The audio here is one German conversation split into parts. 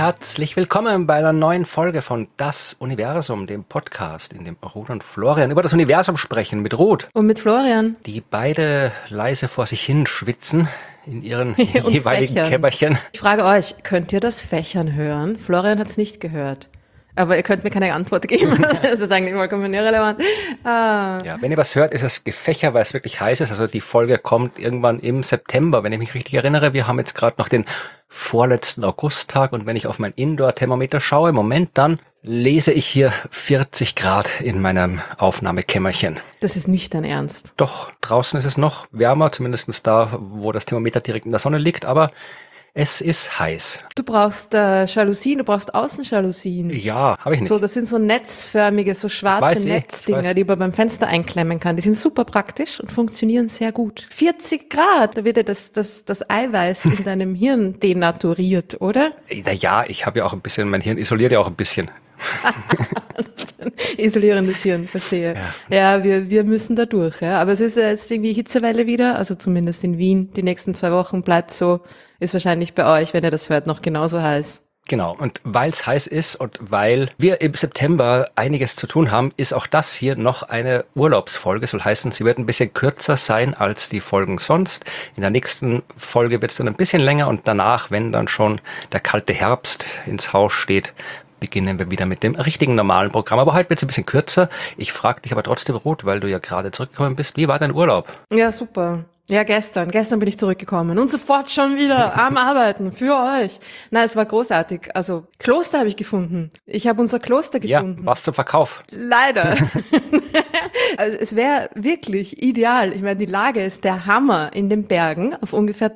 Herzlich willkommen bei einer neuen Folge von Das Universum, dem Podcast, in dem Ruth und Florian über das Universum sprechen mit Ruth. Und mit Florian. Die beide leise vor sich hin schwitzen in ihren jeweiligen Fächern. Kämmerchen. Ich frage euch, könnt ihr das Fächern hören? Florian hat es nicht gehört. Aber ihr könnt mir keine Antwort geben. Das ist eigentlich vollkommen irrelevant. Ja, wenn ihr was hört, ist es Gefächer, weil es wirklich heiß ist. Also die Folge kommt irgendwann im September, wenn ich mich richtig erinnere. Wir haben jetzt gerade noch den vorletzten Augusttag und wenn ich auf mein Indoor-Thermometer schaue, im Moment dann lese ich hier 40 Grad in meinem Aufnahmekämmerchen. Das ist nicht dein Ernst. Doch, draußen ist es noch wärmer, zumindest da, wo das Thermometer direkt in der Sonne liegt, aber es ist heiß. Du brauchst Jalousien, du brauchst Außenjalousien. Ja, habe ich nicht. So, das sind so netzförmige, so schwarze Netzdinger, die man beim Fenster einklemmen kann. Die sind super praktisch und funktionieren sehr gut. 40 Grad, da wird ja das Eiweiß in deinem Hirn denaturiert, oder? Ja, ich habe ja auch ein bisschen, mein Hirn isoliert ja auch ein bisschen. Isolierendes Hirn, verstehe. Ja, wir müssen da durch. Ja. Aber es ist jetzt irgendwie Hitzewelle wieder, also zumindest in Wien. Die nächsten 2 Wochen bleibt so, ist wahrscheinlich bei euch, wenn ihr das hört, noch genauso heiß. Genau, und weil es heiß ist und weil wir im September einiges zu tun haben, ist auch das hier noch eine Urlaubsfolge. Soll heißen, sie wird ein bisschen kürzer sein als die Folgen sonst. In der nächsten Folge wird es dann ein bisschen länger und danach, wenn dann schon der kalte Herbst ins Haus steht, beginnen wir wieder mit dem richtigen normalen Programm. Aber heute wird es ein bisschen kürzer. Ich frage dich aber trotzdem, Ruth, weil du ja gerade zurückgekommen bist, wie war dein Urlaub? Ja, super. Ja, gestern bin ich zurückgekommen und sofort schon wieder am Arbeiten für euch. Nein, es war großartig. Also Kloster habe ich gefunden. Ich habe unser Kloster gefunden. Ja, was zum Verkauf? Leider. Also es wäre wirklich ideal. Ich meine, die Lage ist der Hammer in den Bergen, auf ungefähr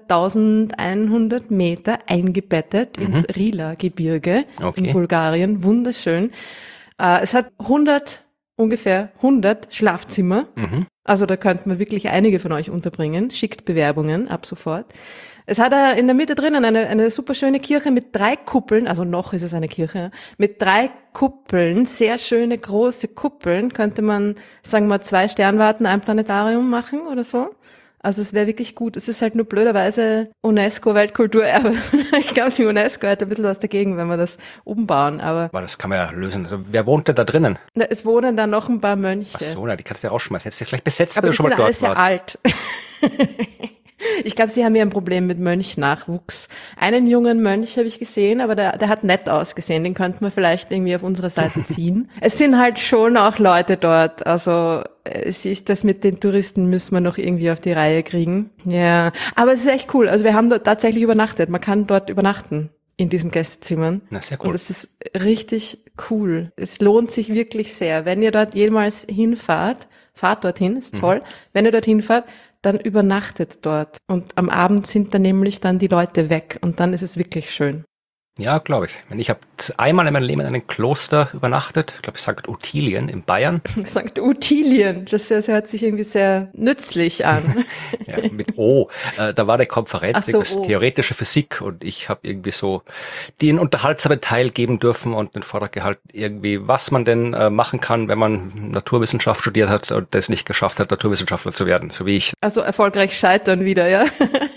1100 Meter eingebettet ins Rila-Gebirge in Bulgarien. Wunderschön. Es hat ungefähr 100 Schlafzimmer. Also da könnten wir wirklich einige von euch unterbringen. Schickt Bewerbungen ab sofort. Es hat in der Mitte drinnen eine super schöne Kirche mit 3 Kuppeln, also noch ist es eine Kirche, mit 3 Kuppeln, sehr schöne große Kuppeln, könnte man, sagen wir, 2 Sternwarten, ein Planetarium machen oder so. Also es wäre wirklich gut. Es ist halt nur blöderweise UNESCO-Weltkulturerbe. Ich glaube, die UNESCO hat ein bisschen was dagegen, wenn wir das umbauen. Aber das kann man ja lösen. Also, wer wohnt denn da drinnen? Es wohnen da noch ein paar Mönche. Ach so, na, die kannst du ja rausschmeißen. Hättest du ja gleich besetzt, aber wenn du schon mal dort warst. Aber die sind alle sehr alt. Ich glaube, sie haben ja ein Problem mit Mönchnachwuchs. Einen jungen Mönch habe ich gesehen, aber der hat nett ausgesehen. Den könnten wir vielleicht irgendwie auf unsere Seite ziehen. Es sind halt schon auch Leute dort. Also das mit den Touristen müssen wir noch irgendwie auf die Reihe kriegen. Ja, aber es ist echt cool. Also wir haben dort tatsächlich übernachtet. Man kann dort übernachten in diesen Gästezimmern. Na, sehr cool. Und es ist richtig cool. Es lohnt sich wirklich sehr. Wenn ihr dort jemals hinfahrt, fahrt dorthin, ist toll. Wenn ihr dorthin fahrt, dann übernachtet dort. Und am Abend sind dann nämlich dann die Leute weg. Und dann ist es wirklich schön. Ja, glaube ich. Ich habe einmal in meinem Leben in einem Kloster übernachtet. Ich glaube, St. Ottilien in Bayern. St. Ottilien, das hört sich irgendwie sehr nützlich an. Ja, mit O. Da war eine Konferenz, So, theoretische Physik und ich habe irgendwie so den unterhaltsamen Teil geben dürfen und den Vortrag gehalten, irgendwie, was man denn machen kann, wenn man Naturwissenschaft studiert hat und das nicht geschafft hat, Naturwissenschaftler zu werden, so wie ich. Also erfolgreich scheitern wieder, ja.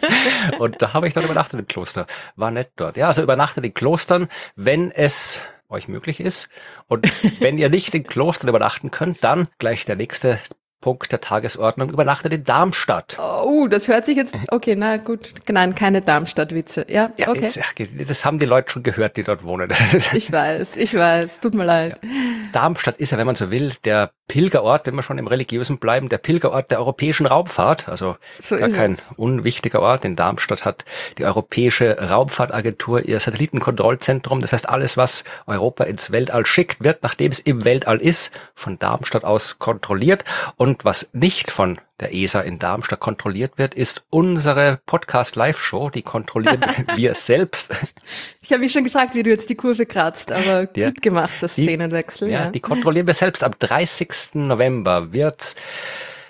Und da habe ich dann übernachtet im Kloster. War nett dort. Ja, also übernachtet in Klostern, wenn es euch möglich ist. Und wenn ihr nicht in Klostern übernachten könnt, dann gleich der nächste Punkt der Tagesordnung, übernachtet in Darmstadt. Oh, das hört sich jetzt, okay, na gut, nein, keine Darmstadt-Witze. Ja, okay. Das haben die Leute schon gehört, die dort wohnen. Ich weiß, tut mir leid. Ja. Darmstadt ist ja, wenn man so will, der Pilgerort, wenn wir schon im Religiösen bleiben, der Pilgerort der europäischen Raumfahrt, also so gar kein unwichtiger Ort. In Darmstadt hat die Europäische Raumfahrtagentur ihr Satellitenkontrollzentrum. Das heißt, alles, was Europa ins Weltall schickt, wird, nachdem es im Weltall ist, von Darmstadt aus kontrolliert. Und was nicht von der ESA in Darmstadt kontrolliert wird, ist unsere Podcast-Live-Show. Die kontrollieren wir selbst. Ich habe mich schon gefragt, wie du jetzt die Kurve kratzt, aber gut gemacht, das Szenenwechsel. Ja, die kontrollieren wir selbst. Am 30. November wird's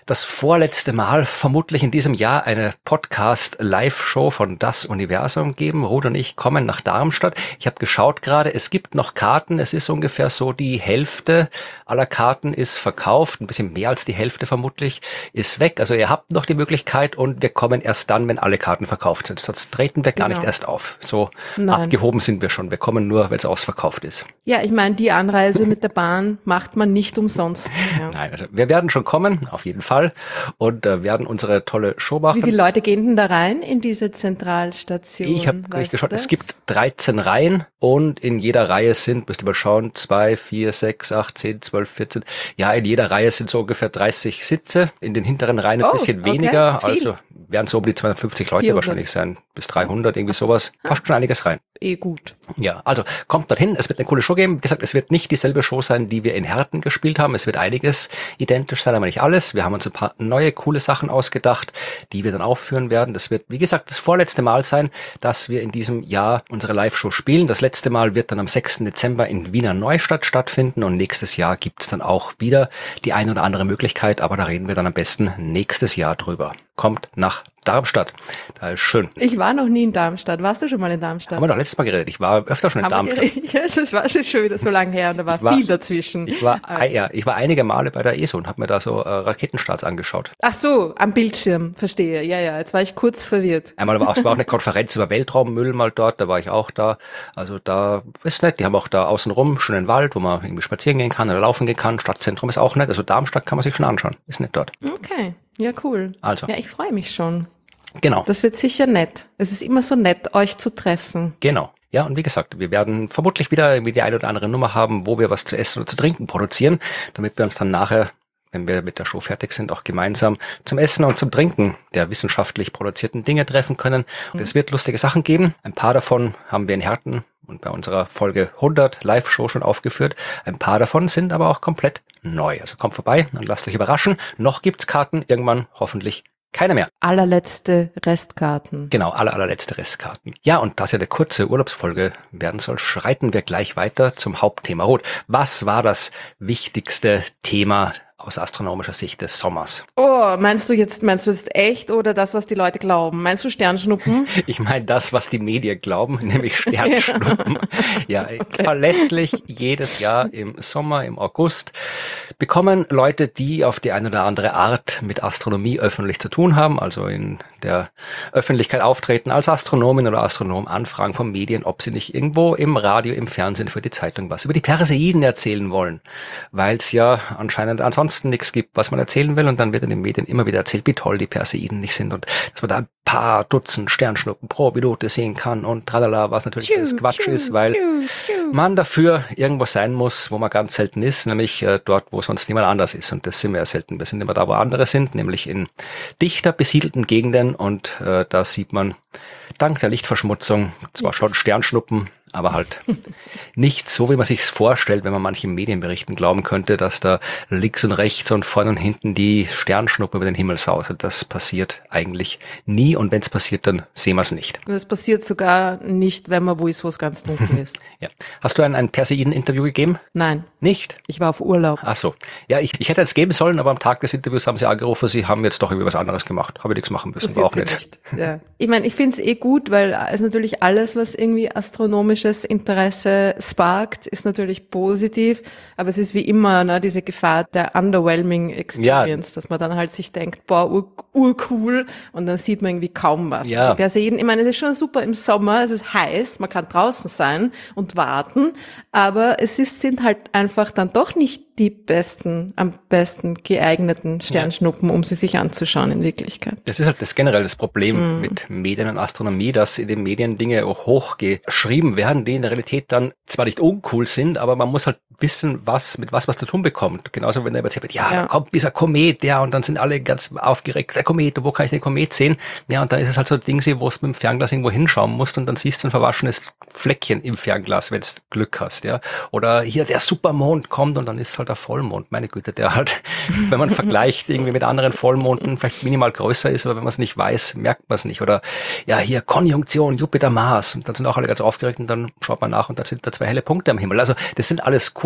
das vorletzte Mal vermutlich in diesem Jahr eine Podcast-Live-Show von Das Universum geben. Ruth und ich kommen nach Darmstadt. Ich habe geschaut gerade, es gibt noch Karten. Es ist ungefähr so, die Hälfte aller Karten ist verkauft. Ein bisschen mehr als die Hälfte vermutlich ist weg. Also ihr habt noch die Möglichkeit und wir kommen erst dann, wenn alle Karten verkauft sind. Sonst treten wir gar nicht erst auf. So abgehoben sind wir schon. Wir kommen nur, wenn es ausverkauft ist. Ja, ich meine, die Anreise mit der Bahn macht man nicht umsonst. Ja. Nein, also wir werden schon kommen, auf jeden Fall, und werden unsere tolle Show machen. Wie viele Leute gehen denn da rein in diese Zentralstation? Ich habe nicht geschaut, es gibt 13 Reihen und in jeder Reihe sind, müsst ihr mal schauen, 2, 4, 6, 8, 10, 12, 14. Ja, in jeder Reihe sind so ungefähr 30 Sitze, in den hinteren Reihen ein bisschen weniger, also werden so um die 250 Leute 400. Wahrscheinlich sein, bis 300, irgendwie sowas. Passt schon einiges rein. Gut. Ja, also kommt dorthin, es wird eine coole Show geben. Wie gesagt, es wird nicht dieselbe Show sein, die wir in Herten gespielt haben. Es wird einiges identisch sein, aber nicht alles. Wir haben uns ein paar neue, coole Sachen ausgedacht, die wir dann aufführen werden. Das wird, wie gesagt, das vorletzte Mal sein, dass wir in diesem Jahr unsere Live-Show spielen. Das letzte Mal wird dann am 6. Dezember in Wiener Neustadt stattfinden und nächstes Jahr gibt's dann auch wieder die eine oder andere Möglichkeit, aber da reden wir dann am besten nächstes Jahr drüber. Kommt nach Darmstadt. Da ist schön. Ich war noch nie in Darmstadt. Warst du schon mal in Darmstadt? Haben wir doch letztes Mal geredet. Ich war öfter schon in Darmstadt. Ja, das war schon wieder so lange her und da war viel dazwischen. Ich war einige Male bei der ESO und habe mir da so Raketenstarts angeschaut. Ach so, am Bildschirm, verstehe. Ja, jetzt war ich kurz verwirrt. Einmal war auch eine Konferenz über Weltraummüll mal dort, da war ich auch da. Also da ist nett. Die haben auch da außenrum schönen Wald, wo man irgendwie spazieren gehen kann oder laufen gehen kann. Stadtzentrum ist auch nett. Also Darmstadt kann man sich schon anschauen. Ist nett dort. Okay, ja cool. Also. Ja, ich freue mich schon. Genau. Das wird sicher nett. Es ist immer so nett, euch zu treffen. Genau. Ja, und wie gesagt, wir werden vermutlich wieder irgendwie die eine oder andere Nummer haben, wo wir was zu essen oder zu trinken produzieren, damit wir uns dann nachher, wenn wir mit der Show fertig sind, auch gemeinsam zum Essen und zum Trinken der wissenschaftlich produzierten Dinge treffen können. Und es wird lustige Sachen geben. Ein paar davon haben wir in Herten und bei unserer Folge 100 Live-Show schon aufgeführt. Ein paar davon sind aber auch komplett neu. Also kommt vorbei und lasst euch überraschen. Noch gibt's Karten, irgendwann hoffentlich keine mehr. Allerletzte Restkarten. Genau, allerletzte Restkarten. Ja, und da es ja eine kurze Urlaubsfolge werden soll, schreiten wir gleich weiter zum Hauptthema Rot. Was war das wichtigste Thema aus astronomischer Sicht des Sommers? Oh, meinst du jetzt echt oder das, was die Leute glauben? Meinst du Sternschnuppen? Ich meine das, was die Medien glauben, nämlich Sternschnuppen. Ja, verlässlich jedes Jahr im Sommer, im August bekommen Leute, die auf die eine oder andere Art mit Astronomie öffentlich zu tun haben, also in der Öffentlichkeit auftreten als Astronomin oder Astronom, Anfragen von Medien, ob sie nicht irgendwo im Radio, im Fernsehen, für die Zeitung was über die Perseiden erzählen wollen, weil es ja anscheinend ansonsten nichts gibt, was man erzählen will, und dann wird in den Medien immer wieder erzählt, wie toll die Perseiden nicht sind und dass man da ein paar Dutzend Sternschnuppen pro Minute sehen kann und tralala, was natürlich alles Quatsch ist, weil man dafür irgendwo sein muss, wo man ganz selten ist, nämlich dort, wo sonst niemand anders ist, und das sind wir ja selten. Wir sind immer da, wo andere sind, nämlich in dichter besiedelten Gegenden, und da sieht man dank der Lichtverschmutzung zwar schon Sternschnuppen, aber halt nicht so, wie man sich's vorstellt, wenn man manchen Medienberichten glauben könnte, dass da links und rechts und vorne und hinten die Sternschnuppen über den Himmel sausen. Das passiert eigentlich nie, und wenn es passiert, dann sehen wir es nicht. Das passiert sogar nicht, wenn man wo ist, wo es ganz dunkel ist. Ja. Hast du ein Perseiden-Interview gegeben? Nein. Nicht? Ich war auf Urlaub. Ach so. Ja, ich hätte es geben sollen, aber am Tag des Interviews haben sie angerufen, sie haben jetzt doch irgendwie was anderes gemacht. Habe ich nichts machen müssen, war auch nicht. Ja. Ich meine, ich finde es gut, weil es natürlich alles, was irgendwie astronomisches Interesse sparkt, ist natürlich positiv, aber es ist wie immer diese Gefahr der underwhelming Experience, dass man dann halt sich denkt, boah, urcool, und dann sieht man irgendwie kaum was. Ja. Persiden, ich meine, es ist schon super im Sommer, es ist heiß, man kann draußen sein und warten, aber sind halt einfach dann doch nicht die am besten geeigneten Sternschnuppen, um sie sich anzuschauen in Wirklichkeit. Das ist halt generell das Problem mit Medien und Astronomie, dass in den Medien Dinge hochgeschrieben werden, die in der Realität dann zwar nicht uncool sind, aber man muss halt wissen, mit was zu tun bekommt. Genauso, wenn er erzählt wird, da kommt dieser Komet, und dann sind alle ganz aufgeregt, der Komet, wo kann ich den Komet sehen? Ja, und dann ist es halt so ein Ding, wo du mit dem Fernglas irgendwo hinschauen musst, und dann siehst du ein verwaschenes Fleckchen im Fernglas, wenn du Glück hast, ja. Oder hier der Supermond kommt, und dann ist halt der Vollmond, meine Güte, der halt, wenn man vergleicht irgendwie mit anderen Vollmonden, vielleicht minimal größer ist, aber wenn man es nicht weiß, merkt man es nicht. Oder ja, hier Konjunktion, Jupiter, Mars, und dann sind auch alle ganz aufgeregt, und dann schaut man nach, und da sind da 2 helle Punkte am Himmel. Also das sind alles coole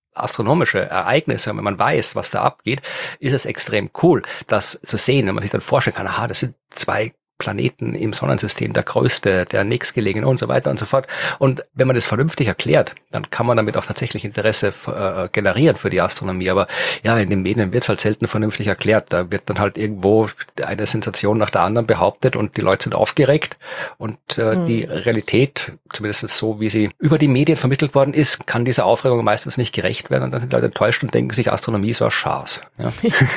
astronomische Ereignisse, wenn man weiß, was da abgeht, ist es extrem cool, das zu sehen, wenn man sich dann vorstellen kann, aha, das sind 2 Planeten im Sonnensystem, der größte, der nächstgelegene und so weiter und so fort. Und wenn man das vernünftig erklärt, dann kann man damit auch tatsächlich Interesse generieren für die Astronomie. Aber ja, in den Medien wird es halt selten vernünftig erklärt. Da wird dann halt irgendwo eine Sensation nach der anderen behauptet und die Leute sind aufgeregt. Und die Realität, zumindest so, wie sie über die Medien vermittelt worden ist, kann dieser Aufregung meistens nicht gerecht werden. Und dann sind Leute enttäuscht und denken sich, Astronomie ist was Schaß. Ja.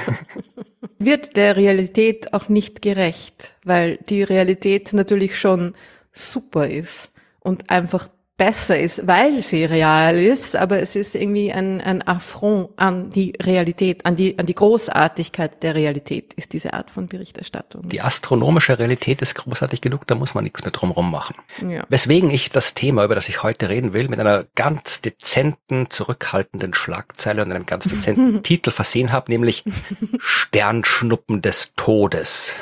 Wird der Realität auch nicht gerecht, weil die Realität natürlich schon super ist und einfach besser ist, weil sie real ist, aber es ist irgendwie ein Affront an die Realität, an die Großartigkeit der Realität, ist diese Art von Berichterstattung. Die astronomische Realität ist großartig genug, da muss man nichts mehr drumherum machen. Ja. Weswegen ich das Thema, über das ich heute reden will, mit einer ganz dezenten, zurückhaltenden Schlagzeile und einem ganz dezenten Titel versehen habe, nämlich Sternschnuppen des Todes.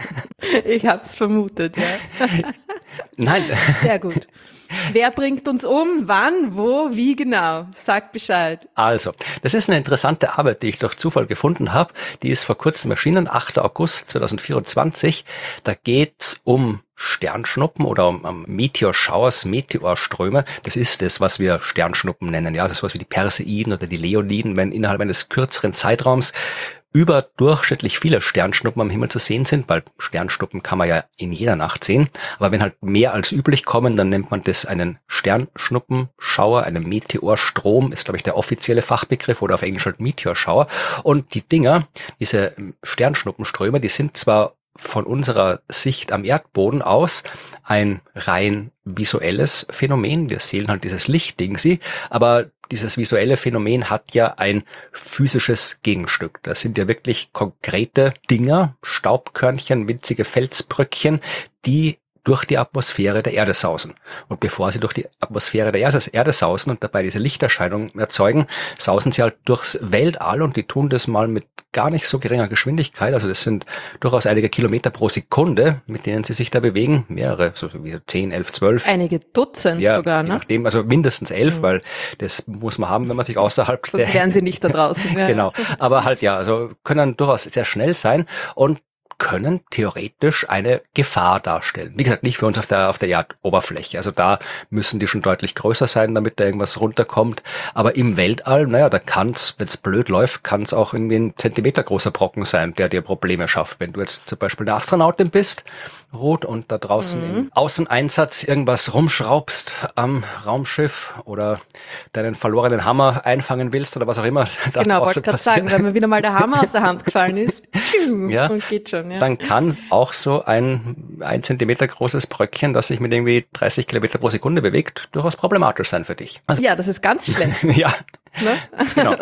Ich hab's vermutet, ja. Nein. Sehr gut. Wer bringt uns um? Wann? Wo? Wie genau? Sagt Bescheid. Also, das ist eine interessante Arbeit, die ich durch Zufall gefunden habe. Die ist vor kurzem erschienen, 8. August 2024. Da geht's um Sternschnuppen oder um Meteor-Showers, Meteorströme. Das ist das, was wir Sternschnuppen nennen. Ja, das ist sowas wie die Perseiden oder die Leoniden, wenn innerhalb eines kürzeren Zeitraums überdurchschnittlich viele Sternschnuppen am Himmel zu sehen sind, weil Sternschnuppen kann man ja in jeder Nacht sehen. Aber wenn halt mehr als üblich kommen, dann nennt man das einen Sternschnuppenschauer, einen Meteorstrom, ist glaube ich der offizielle Fachbegriff oder auf Englisch halt Meteorshower. Und die Dinger, diese Sternschnuppenströme, die sind zwar von unserer Sicht am Erdboden aus ein rein visuelles Phänomen. Wir sehen halt dieses Lichtding, aber dieses visuelle Phänomen hat ja ein physisches Gegenstück. Das sind ja wirklich konkrete Dinger, Staubkörnchen, winzige Felsbröckchen, die durch die Atmosphäre der Erde sausen. Und bevor sie durch die Atmosphäre der Erde sausen und dabei diese Lichterscheinung erzeugen, sausen sie halt durchs Weltall und die tun das mal mit gar nicht so geringer Geschwindigkeit. Also das sind durchaus einige Kilometer pro Sekunde, mit denen sie sich da bewegen. Mehrere, so wie 10, 11, 12. Einige Dutzend ja, sogar, ne? Je nachdem, also mindestens 11, weil das muss man haben, wenn man sich außerhalb Sonst wären sie nicht da draußen. Ja. Genau. Aber halt ja, also können durchaus sehr schnell sein und können theoretisch eine Gefahr darstellen. Wie gesagt, nicht für uns auf der Erdoberfläche. Also da müssen die schon deutlich größer sein, damit da irgendwas runterkommt. Aber im Weltall, naja, da kann's, wenn es blöd läuft, kann es auch irgendwie ein Zentimeter großer Brocken sein, der dir Probleme schafft. Wenn du jetzt zum Beispiel eine Astronautin bist, Ruth, und da draußen im Außeneinsatz irgendwas rumschraubst am Raumschiff oder deinen verlorenen Hammer einfangen willst oder was auch immer. Genau, wollte gerade sagen, wenn mir wieder mal der Hammer aus der Hand gefallen ist, ja, und geht schon. Ja. Dann kann auch so ein Zentimeter großes Bröckchen, das sich mit irgendwie 30 Kilometer pro Sekunde bewegt, durchaus problematisch sein für dich. Also, ja, das ist ganz schlecht. ja. Ne? Genau.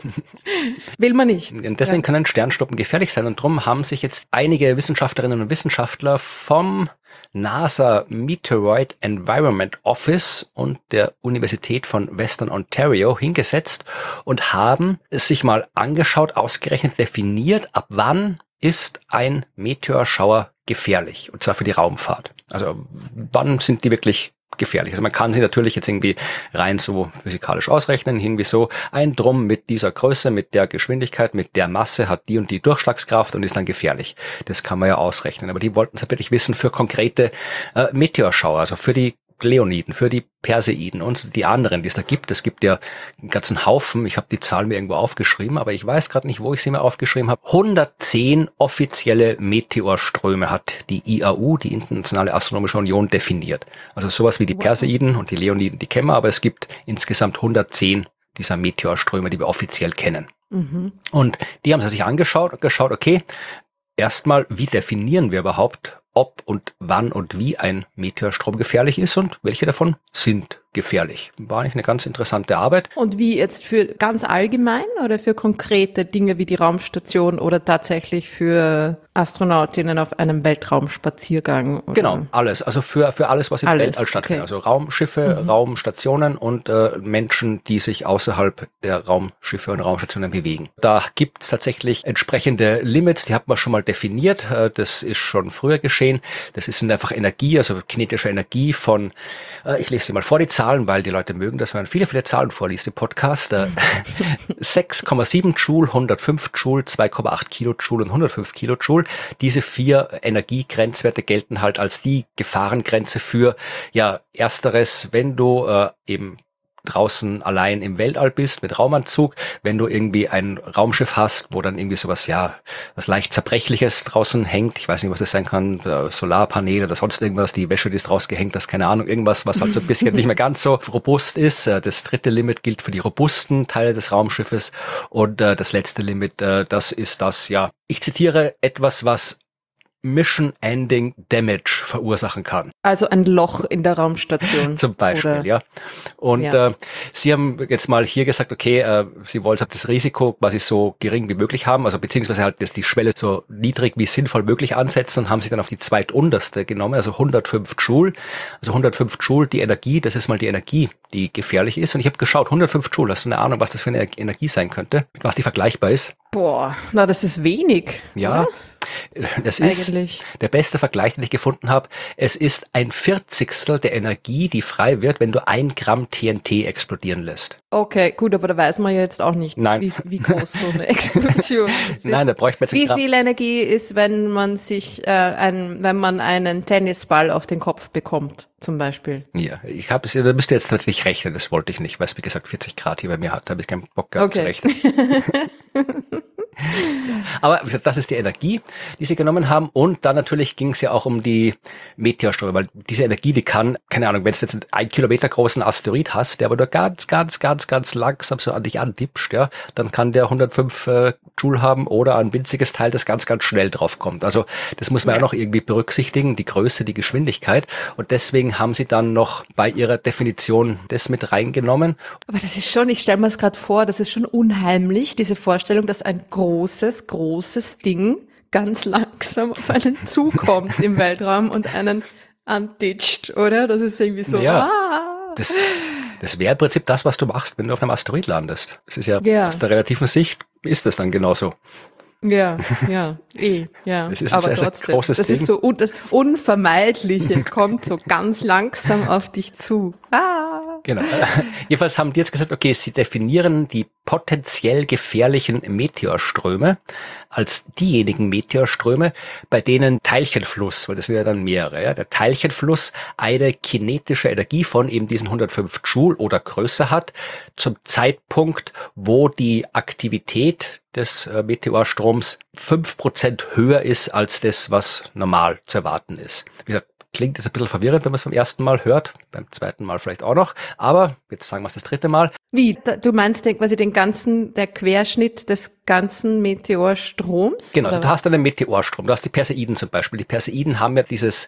Will man nicht. Und deswegen können Sternschnuppen gefährlich sein und darum haben sich jetzt einige Wissenschaftlerinnen und Wissenschaftler vom NASA Meteoroid Environment Office und der Universität von Western Ontario hingesetzt und haben es sich mal angeschaut, ausgerechnet definiert, ab wann ist ein Meteorschauer gefährlich, und zwar für die Raumfahrt. Also wann sind die wirklich gefährlich? Also man kann sie natürlich jetzt irgendwie rein so physikalisch ausrechnen, irgendwie so, ein Drum mit dieser Größe, mit der Geschwindigkeit, mit der Masse hat die und die Durchschlagskraft und ist dann gefährlich. Das kann man ja ausrechnen. Aber die wollten es wirklich wissen für konkrete Meteorschauer, also für die Leoniden, für die Perseiden und die anderen, die es da gibt. Es gibt ja einen ganzen Haufen. Ich habe die Zahl mir irgendwo aufgeschrieben, aber ich weiß gerade nicht, wo ich sie mir aufgeschrieben habe. 110 offizielle Meteorströme hat die IAU, die Internationale Astronomische Union, definiert. Also sowas wie die Perseiden und die Leoniden, die kennen wir, aber es gibt insgesamt 110 dieser Meteorströme, die wir offiziell kennen. Mhm. Und die haben sie sich angeschaut und geschaut, okay, erstmal, wie definieren wir überhaupt, ob und wann und wie ein Meteorstrom gefährlich ist und welche davon sind gefährlich. War eigentlich eine ganz interessante Arbeit. Und wie jetzt für ganz allgemein oder für konkrete Dinge wie die Raumstation oder tatsächlich für Astronautinnen auf einem Weltraumspaziergang? Oder? Genau, alles. Also für alles, was im Weltall stattfindet. Okay. Also Raumschiffe, Raumstationen und Menschen, die sich außerhalb der Raumschiffe und Raumstationen bewegen. Da gibt's tatsächlich entsprechende Limits, die hat man schon mal definiert. Das ist schon früher geschehen. geschehen. Das ist einfach Energie, also kinetische Energie von, ich lese sie mal vor, die Zahlen, weil die Leute mögen, dass man viele, viele Zahlen vorliest im Podcast. 6,7 Joule, 105 Joule, 2,8 Kilojoule und 105 Kilojoule. Diese 4 Energiegrenzwerte gelten halt als die Gefahrengrenze für, ja, ersteres, wenn du eben draußen allein im Weltall bist mit Raumanzug, wenn du irgendwie ein Raumschiff hast, wo dann irgendwie sowas, ja, was leicht Zerbrechliches draußen hängt, ich weiß nicht, was das sein kann, Solarpaneele oder sonst irgendwas, die Wäsche, die ist draus gehängt, das keine Ahnung, irgendwas, was halt so ein bisschen nicht mehr ganz so robust ist. Das dritte Limit gilt für die robusten Teile des Raumschiffes und das letzte Limit, das ist das, ja, ich zitiere etwas, was Mission-Ending Damage verursachen kann. Also ein Loch in der Raumstation. Zum Beispiel, oder? ja. Und Sie haben jetzt mal hier gesagt, okay, Sie wollen halt das Risiko quasi so gering wie möglich haben, also beziehungsweise halt die Schwelle so niedrig wie sinnvoll möglich ansetzen und haben sich dann auf die zweitunterste genommen, also 105 Joule. Also 105 Joule, die Energie, das ist mal die Energie, die gefährlich ist. Und ich habe geschaut, 105 Joule, hast du eine Ahnung, was das für eine Energie sein könnte? Mit was die vergleichbar ist? Boah, na das ist wenig. Ja. Oder? Das ist Eigentlich der beste Vergleich, den ich gefunden habe. Es ist 1/40 der Energie, die frei wird, wenn du 1 Gramm TNT explodieren lässt. Okay, gut, aber da weiß man ja jetzt auch nicht, Nein. wie groß so eine Explosion ist. Nein, da bräuchte man jetzt Wie ein Gramm. viel Energie ist, wenn man sich wenn man einen Tennisball auf den Kopf bekommt, zum Beispiel? Ja, da müsst ihr jetzt tatsächlich rechnen, das wollte ich nicht, weil es wie gesagt 40 Grad hier bei mir hat, da habe ich keinen Bock gehabt zu rechnen. Aber wie gesagt, das ist die Energie, die sie genommen haben. Und dann natürlich ging es ja auch um die Meteorströme, weil diese Energie, die kann, keine Ahnung, wenn du jetzt einen 1 Kilometer großen Asteroid hast, der aber nur ganz langsam so an dich antippst, ja, dann kann der 105 Joule haben oder ein winziges Teil, das ganz schnell drauf kommt. Also das muss man ja auch noch irgendwie berücksichtigen, die Größe, die Geschwindigkeit. Und deswegen haben sie dann noch bei ihrer Definition das mit reingenommen. Aber das ist schon, ich stelle mir es gerade vor, das ist schon unheimlich, diese Vorstellung, dass ein großes Ding ganz langsam auf einen zukommt im Weltraum und einen antitscht, oder? Das ist irgendwie so, Ja. Das wäre im Prinzip das, was du machst, wenn du auf einem Asteroid landest. Es ist ja aus der relativen Sicht ist das dann genauso. Ja. Das ist aber ein sehr trotzdem, großes das Ding. ist so, das Unvermeidliche kommt so ganz langsam auf dich zu. Genau. Jedenfalls haben die jetzt gesagt, okay, sie definieren die potenziell gefährlichen Meteorströme als diejenigen Meteorströme, bei denen Teilchenfluss, weil das sind ja dann mehrere, ja, der Teilchenfluss eine kinetische Energie von eben diesen 105 Joule oder größer hat, zum Zeitpunkt, wo die Aktivität des Meteorstroms 5% höher ist als das, was normal zu erwarten ist. Wie gesagt, klingt es ein bisschen verwirrend, wenn man es beim ersten Mal hört, beim zweiten Mal vielleicht auch noch, aber jetzt sagen wir es das dritte Mal. Wie? Du meinst quasi der Querschnitt des ganzen Meteorstroms? Genau, oder? du hast einen Meteorstrom, du hast die Perseiden zum Beispiel. Die Perseiden haben ja dieses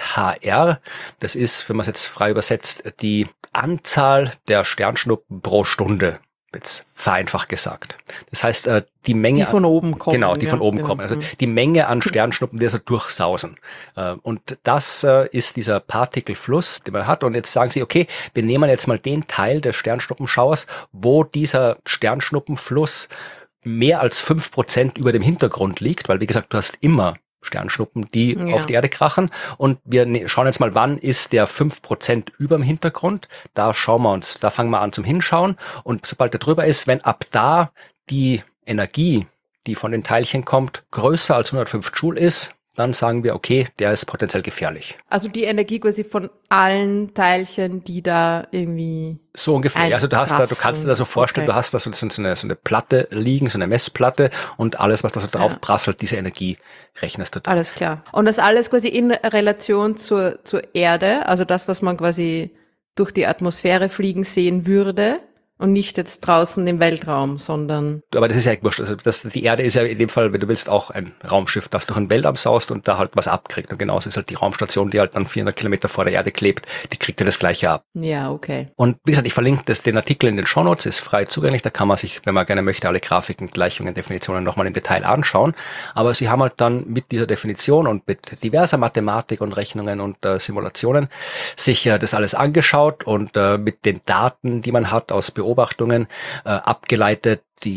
ZHR, das ist, wenn man es jetzt frei übersetzt, die Anzahl der Sternschnuppen pro Stunde. Jetzt vereinfacht gesagt. Das heißt, die Menge... Die von oben kommen. Genau, die von oben kommen. Also die Menge an Sternschnuppen, die so durchsausen. Und das ist dieser Partikelfluss, den man hat. Und jetzt sagen sie, okay, wir nehmen jetzt mal den Teil des Sternschnuppenschauers, wo dieser Sternschnuppenfluss mehr als 5% über dem Hintergrund liegt, weil wie gesagt, du hast immer Sternschnuppen, die auf die Erde krachen. Und wir schauen jetzt mal, wann ist der 5% über dem Hintergrund. Da fangen wir an zum Hinschauen. Und sobald der drüber ist, wenn ab da die Energie, die von den Teilchen kommt, größer als 105 Joule ist, dann sagen wir, okay, der ist potenziell gefährlich. Also die Energie quasi von allen Teilchen, die da irgendwie... So ungefähr. Also du kannst dir da so vorstellen, du hast da so eine Platte liegen, so eine Messplatte und alles, was da so drauf prasselt, diese Energie rechnest du da. Alles klar. Und das alles quasi in Relation zur Erde, also das, was man quasi durch die Atmosphäre fliegen sehen würde. Und nicht jetzt draußen im Weltraum, sondern... Aber das ist ja wurscht. Also die Erde ist ja in dem Fall, wenn du willst, auch ein Raumschiff, das durch den Weltraum saust und da halt was abkriegt. Und genauso ist halt die Raumstation, die halt dann 400 Kilometer vor der Erde klebt, die kriegt ja das Gleiche ab. Ja, okay. Und wie gesagt, ich verlinke den Artikel in den Shownotes, ist frei zugänglich. Da kann man sich, wenn man gerne möchte, alle Grafiken, Gleichungen, Definitionen nochmal im Detail anschauen. Aber sie haben halt dann mit dieser Definition und mit diverser Mathematik und Rechnungen und Simulationen sich das alles angeschaut und mit den Daten, die man hat aus Beobachtungen abgeleitet, die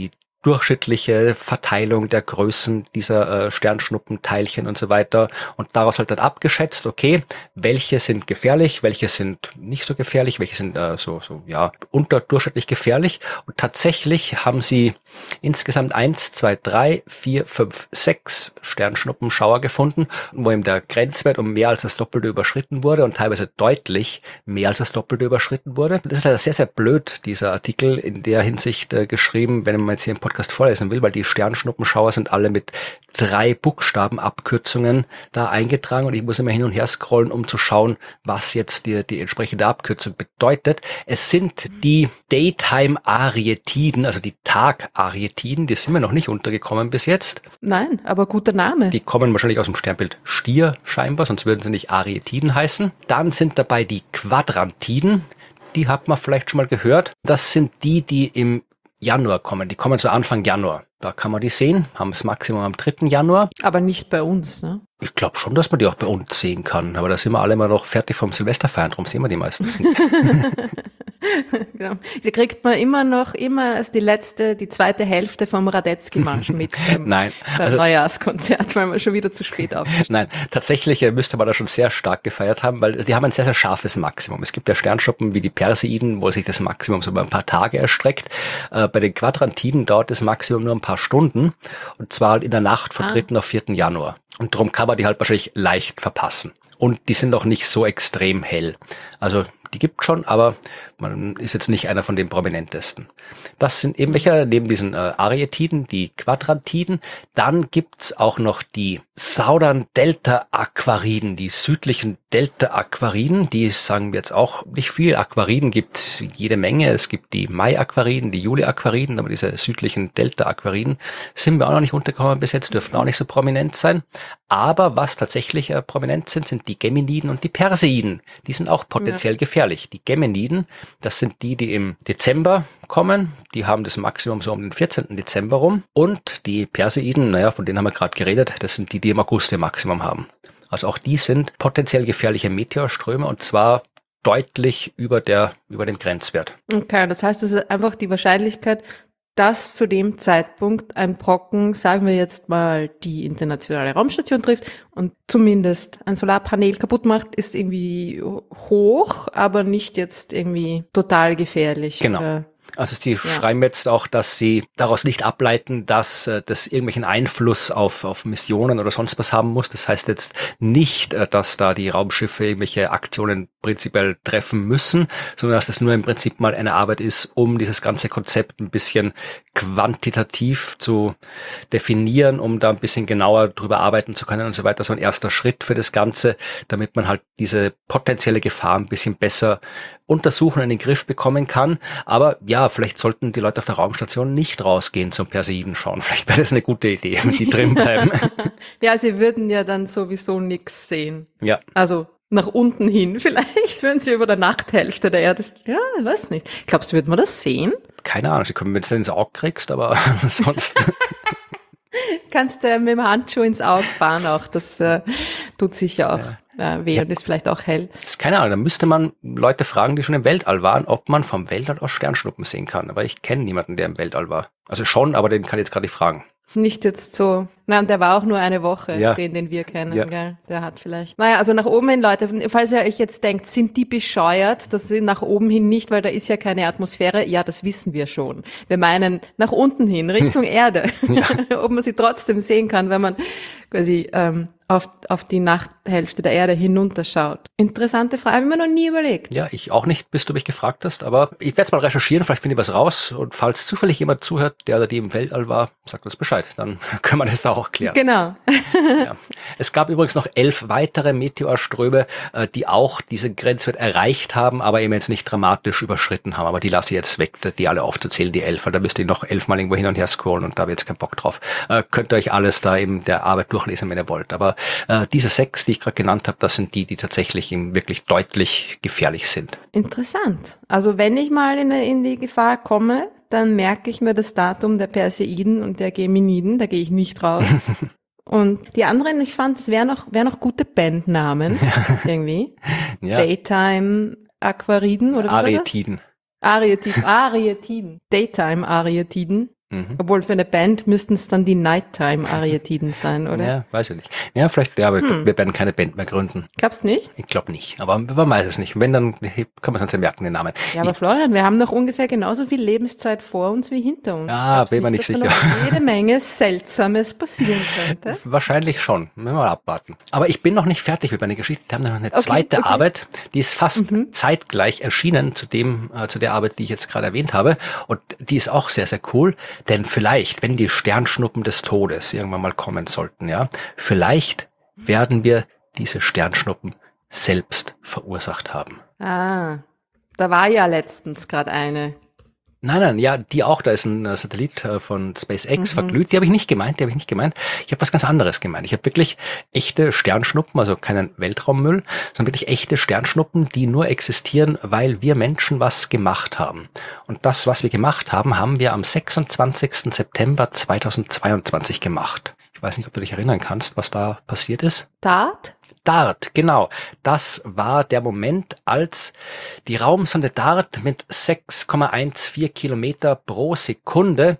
durchschnittliche Verteilung der Größen dieser Sternschnuppenteilchen und so weiter. Und daraus halt dann abgeschätzt, okay, welche sind gefährlich, welche sind nicht so gefährlich, welche sind unterdurchschnittlich gefährlich. Und tatsächlich haben sie insgesamt 1, 2, 3, 4, 5, 6 Sternschnuppenschauer gefunden, wo eben der Grenzwert um mehr als das Doppelte überschritten wurde und teilweise deutlich mehr als das Doppelte überschritten wurde. Das ist leider sehr, sehr blöd, dieser Artikel in der Hinsicht geschrieben, wenn man jetzt hier im Podcast vorlesen will, weil die Sternschnuppenschauer sind alle mit 3 Buchstabenabkürzungen da eingetragen und ich muss immer hin und her scrollen, um zu schauen, was jetzt die entsprechende Abkürzung bedeutet. Es sind die Daytime-Arietiden, also die Tag-Arietiden, die sind mir noch nicht untergekommen bis jetzt. Nein, aber guter Name. Die kommen wahrscheinlich aus dem Sternbild Stier scheinbar, sonst würden sie nicht Arietiden heißen. Dann sind dabei die Quadrantiden, die hat man vielleicht schon mal gehört. Das sind die im Januar kommen. Die kommen so Anfang Januar. Da kann man die sehen, haben das Maximum am 3. Januar. Aber nicht bei uns, ne? Ich glaube schon, dass man die auch bei uns sehen kann. Aber da sind wir alle immer noch fertig vom Silvesterfeiern, darum sehen wir die meistens nicht. Genau. Die kriegt man immer als die zweite Hälfte vom Radetzky-Marsch mit Nein, beim Neujahrskonzert, weil man schon wieder zu spät aufsteht. Nein, tatsächlich müsste man da schon sehr stark gefeiert haben, weil die haben ein sehr, sehr scharfes Maximum. Es gibt ja Sternschnuppen wie die Perseiden, wo sich das Maximum so über ein paar Tage erstreckt. Bei den Quadrantiden dauert das Maximum nur ein paar Stunden und zwar halt in der Nacht vom 3. auf 4. Januar. Und darum kann man die halt wahrscheinlich leicht verpassen. Und die sind auch nicht so extrem hell. Also die gibt schon, aber man ist jetzt nicht einer von den prominentesten. Das sind eben welche, neben diesen Arietiden, die Quadrantiden. Dann gibt's auch noch die Southern Delta Aquariden, die südlichen Delta Aquariden. Die sagen wir jetzt auch nicht viel. Aquariden gibt's jede Menge. Es gibt die Mai Aquariden, die Juli Aquariden, aber diese südlichen Delta Aquariden sind wir auch noch nicht untergekommen bis jetzt, dürften auch nicht so prominent sein. Aber was tatsächlich prominent sind die Geminiden und die Perseiden. Die sind auch potenziell gefährlich. Die Geminiden, das sind die im Dezember kommen. Die haben das Maximum so um den 14. Dezember rum. Und die Perseiden, von denen haben wir gerade geredet, das sind die im August ihr Maximum haben. Also auch die sind potenziell gefährliche Meteorströme und zwar deutlich über dem Grenzwert. Okay, das heißt, das ist einfach die Wahrscheinlichkeit, dass zu dem Zeitpunkt ein Brocken, sagen wir jetzt mal, die internationale Raumstation trifft und zumindest ein Solarpanel kaputt macht, ist irgendwie hoch, aber nicht jetzt irgendwie total gefährlich. Genau. Oder? Also die schreiben jetzt auch, dass sie daraus nicht ableiten, dass das irgendwelchen Einfluss auf Missionen oder sonst was haben muss. Das heißt jetzt nicht, dass da die Raumschiffe irgendwelche Aktionen prinzipiell treffen müssen, sondern dass das nur im Prinzip mal eine Arbeit ist, um dieses ganze Konzept ein bisschen quantitativ zu definieren, um da ein bisschen genauer drüber arbeiten zu können und so weiter. So ein erster Schritt für das Ganze, damit man halt diese potenzielle Gefahr ein bisschen besser untersuchen und in den Griff bekommen kann. Aber ja, vielleicht sollten die Leute auf der Raumstation nicht rausgehen zum Perseiden schauen. Vielleicht wäre das eine gute Idee, wenn die drin bleiben. Ja, sie würden ja dann sowieso nichts sehen. Ja. Also nach unten hin vielleicht, wenn sie über der Nachthälfte der Erde ist. Ja, ich weiß nicht. Glaubst du, wird man das sehen? Keine Ahnung, wenn du es ins Auge kriegst, aber sonst... Kannst du mit dem Handschuh ins Auge fahren auch. Das tut sicher auch weh und ist vielleicht auch hell. Das ist keine Ahnung, da müsste man Leute fragen, die schon im Weltall waren, ob man vom Weltall aus Sternschnuppen sehen kann. Aber ich kenne niemanden, der im Weltall war. Also schon, aber den kann ich jetzt gerade nicht fragen. Nicht jetzt so, nein, der war auch nur eine Woche, den wir kennen, gell? Der hat vielleicht. Naja, also nach oben hin, Leute, falls ihr euch jetzt denkt, sind die bescheuert, das sind nach oben hin nicht, weil da ist ja keine Atmosphäre, ja, das wissen wir schon. Wir meinen nach unten hin, Richtung Erde, ob man sie trotzdem sehen kann, wenn man quasi auf die Nachthälfte der Erde hinunterschaut. Interessante Frage, habe ich mir noch nie überlegt. Ja, ich auch nicht, bis du mich gefragt hast, aber ich werde es mal recherchieren, vielleicht finde ich was raus und falls zufällig jemand zuhört, der oder die im Weltall war, sagt uns Bescheid, dann können wir das da auch klären. Genau. Ja. Es gab übrigens noch 11 weitere Meteorströme, die auch diesen Grenzwert erreicht haben, aber eben jetzt nicht dramatisch überschritten haben, aber die lasse ich jetzt weg, die alle aufzuzählen, die 11, weil da müsst ihr noch 11 Mal irgendwo hin und her scrollen und da habe ich jetzt keinen Bock drauf. Könnt ihr euch alles da eben der Arbeit durchlesen, wenn ihr wollt, aber diese 6, die ich gerade genannt habe, das sind die tatsächlich wirklich deutlich gefährlich sind. Interessant. Also wenn ich mal in die Gefahr komme, dann merke ich mir das Datum der Perseiden und der Geminiden, da gehe ich nicht raus. Und die anderen, ich fand, es wären noch gute Bandnamen, irgendwie. Ja. Daytime Aquariden oder Arietiden. Arietiden. Daytime Arietiden. Obwohl für eine Band müssten es dann die Nighttime-Arietiden sein, oder? Ja, weiß ich nicht. Ja, vielleicht, ja, aber wir werden keine Band mehr gründen. Glaubst nicht? Ich glaube nicht, aber man weiß es nicht. Wenn, dann kann man es uns ja merken, den Namen. Ja, aber Florian, wir haben noch ungefähr genauso viel Lebenszeit vor uns wie hinter uns. Ja, bin mir nicht dass sicher. da noch jede Menge Seltsames passieren könnte. Wahrscheinlich schon. Müssen wir mal abwarten. Aber ich bin noch nicht fertig mit meiner Geschichte. Wir haben noch eine zweite Arbeit, die ist fast zeitgleich erschienen zu der Arbeit, die ich jetzt gerade erwähnt habe. Und die ist auch sehr, sehr cool. Denn vielleicht, wenn die Sternschnuppen des Todes irgendwann mal kommen sollten, ja, vielleicht werden wir diese Sternschnuppen selbst verursacht haben. Ah, da war ja letztens gerade eine. Nein, ja, die auch, da ist ein Satellit von SpaceX verglüht, die habe ich nicht gemeint. Ich habe was ganz anderes gemeint. Ich habe wirklich echte Sternschnuppen, also keinen Weltraummüll, sondern wirklich echte Sternschnuppen, die nur existieren, weil wir Menschen was gemacht haben. Und das, was wir gemacht haben, haben wir am 26. September 2022 gemacht. Ich weiß nicht, ob du dich erinnern kannst, was da passiert ist. DART, genau. Das war der Moment, als die Raumsonde DART mit 6,14 Kilometer pro Sekunde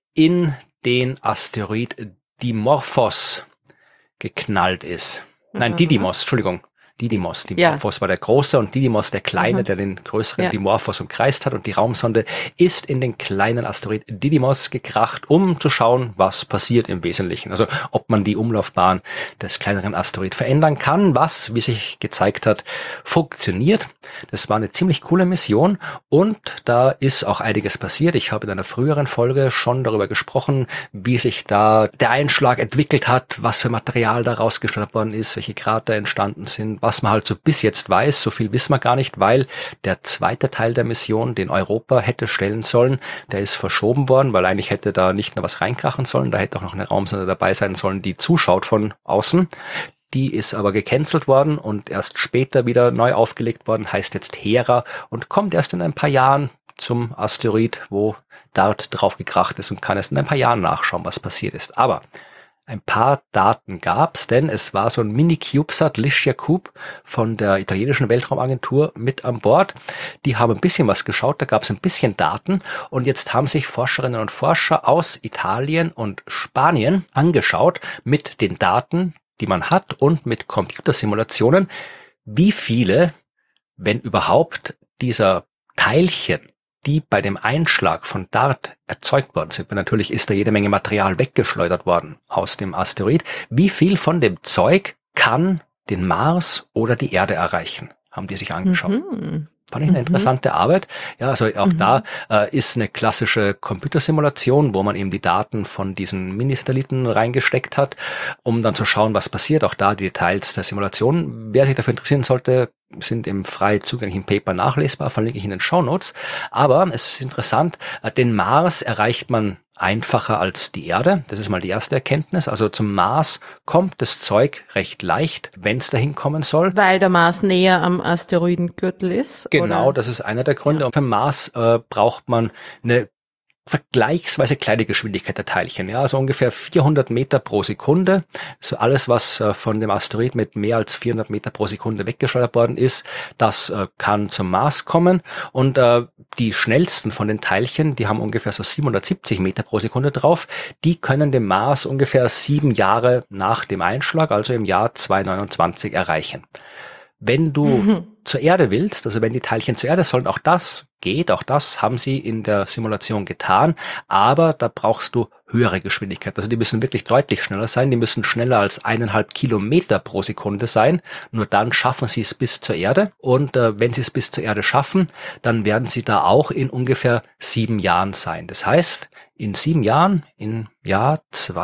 in den Asteroid Dimorphos geknallt ist. Nein, Didymos, Entschuldigung. Didymos. Dimorphos war der große und Didymos der kleine, der den größeren Dimorphos umkreist hat. Und die Raumsonde ist in den kleinen Asteroid Didymos gekracht, um zu schauen, was passiert im Wesentlichen. Also ob man die Umlaufbahn des kleineren Asteroid verändern kann, was, wie sich gezeigt hat, funktioniert. Das war eine ziemlich coole Mission und da ist auch einiges passiert. Ich habe in einer früheren Folge schon darüber gesprochen, wie sich da der Einschlag entwickelt hat, was für Material da rausgeschleudert worden ist, welche Krater entstanden sind, was man halt so bis jetzt weiß. So viel wissen wir gar nicht, weil der zweite Teil der Mission, den Europa hätte stellen sollen, der ist verschoben worden, weil eigentlich hätte da nicht nur was reinkrachen sollen, da hätte auch noch eine Raumsonde dabei sein sollen, die zuschaut von außen. Die ist aber gecancelt worden und erst später wieder neu aufgelegt worden, heißt jetzt Hera und kommt erst in ein paar Jahren zum Asteroid, wo DART drauf gekracht ist und kann erst in ein paar Jahren nachschauen, was passiert ist. Aber ein paar Daten gab's, denn es war so ein Mini-CubeSat LiSACube von der italienischen Weltraumagentur mit an Bord. Die haben ein bisschen was geschaut, da gab's ein bisschen Daten und jetzt haben sich Forscherinnen und Forscher aus Italien und Spanien angeschaut mit den Daten, die man hat und mit Computersimulationen, wie viele, wenn überhaupt, dieser Teilchen, die bei dem Einschlag von DART erzeugt worden sind, weil natürlich ist da jede Menge Material weggeschleudert worden aus dem Asteroid, wie viel von dem Zeug kann den Mars oder die Erde erreichen, haben die sich angeschaut. Fand ich eine interessante Arbeit. Ja, also auch da ist eine klassische Computersimulation, wo man eben die Daten von diesen Mini-Satelliten reingesteckt hat, um dann zu schauen, was passiert. Auch da die Details der Simulation. Wer sich dafür interessieren sollte, sind im frei zugänglichen Paper nachlesbar, verlinke ich in den Shownotes. Aber es ist interessant, den Mars erreicht man einfacher als die Erde. Das ist mal die erste Erkenntnis. Also zum Mars kommt das Zeug recht leicht, wenn es dahin kommen soll. Weil der Mars näher am Asteroidengürtel ist? Genau, oder? das ist einer der Gründe. Ja. Und für Mars braucht man eine vergleichsweise kleine Geschwindigkeit der Teilchen, ja, also ungefähr 400 Meter pro Sekunde. So alles, was von dem Asteroid mit mehr als 400 Meter pro Sekunde weggeschleudert worden ist, das kann zum Mars kommen. Und die schnellsten von den Teilchen, die haben ungefähr so 770 Meter pro Sekunde drauf. Die können den Mars ungefähr 7 Jahre nach dem Einschlag, also im Jahr 2029, erreichen. Wenn du zur Erde willst, also wenn die Teilchen zur Erde sollen, auch das geht, auch das haben sie in der Simulation getan, aber da brauchst du höhere Geschwindigkeit. Also die müssen wirklich deutlich schneller sein, die müssen schneller als 1,5 Kilometer pro Sekunde sein, nur dann schaffen sie es bis zur Erde und wenn sie es bis zur Erde schaffen, dann werden sie da auch in ungefähr 7 Jahren sein. Das heißt, in 7 Jahren, im Jahr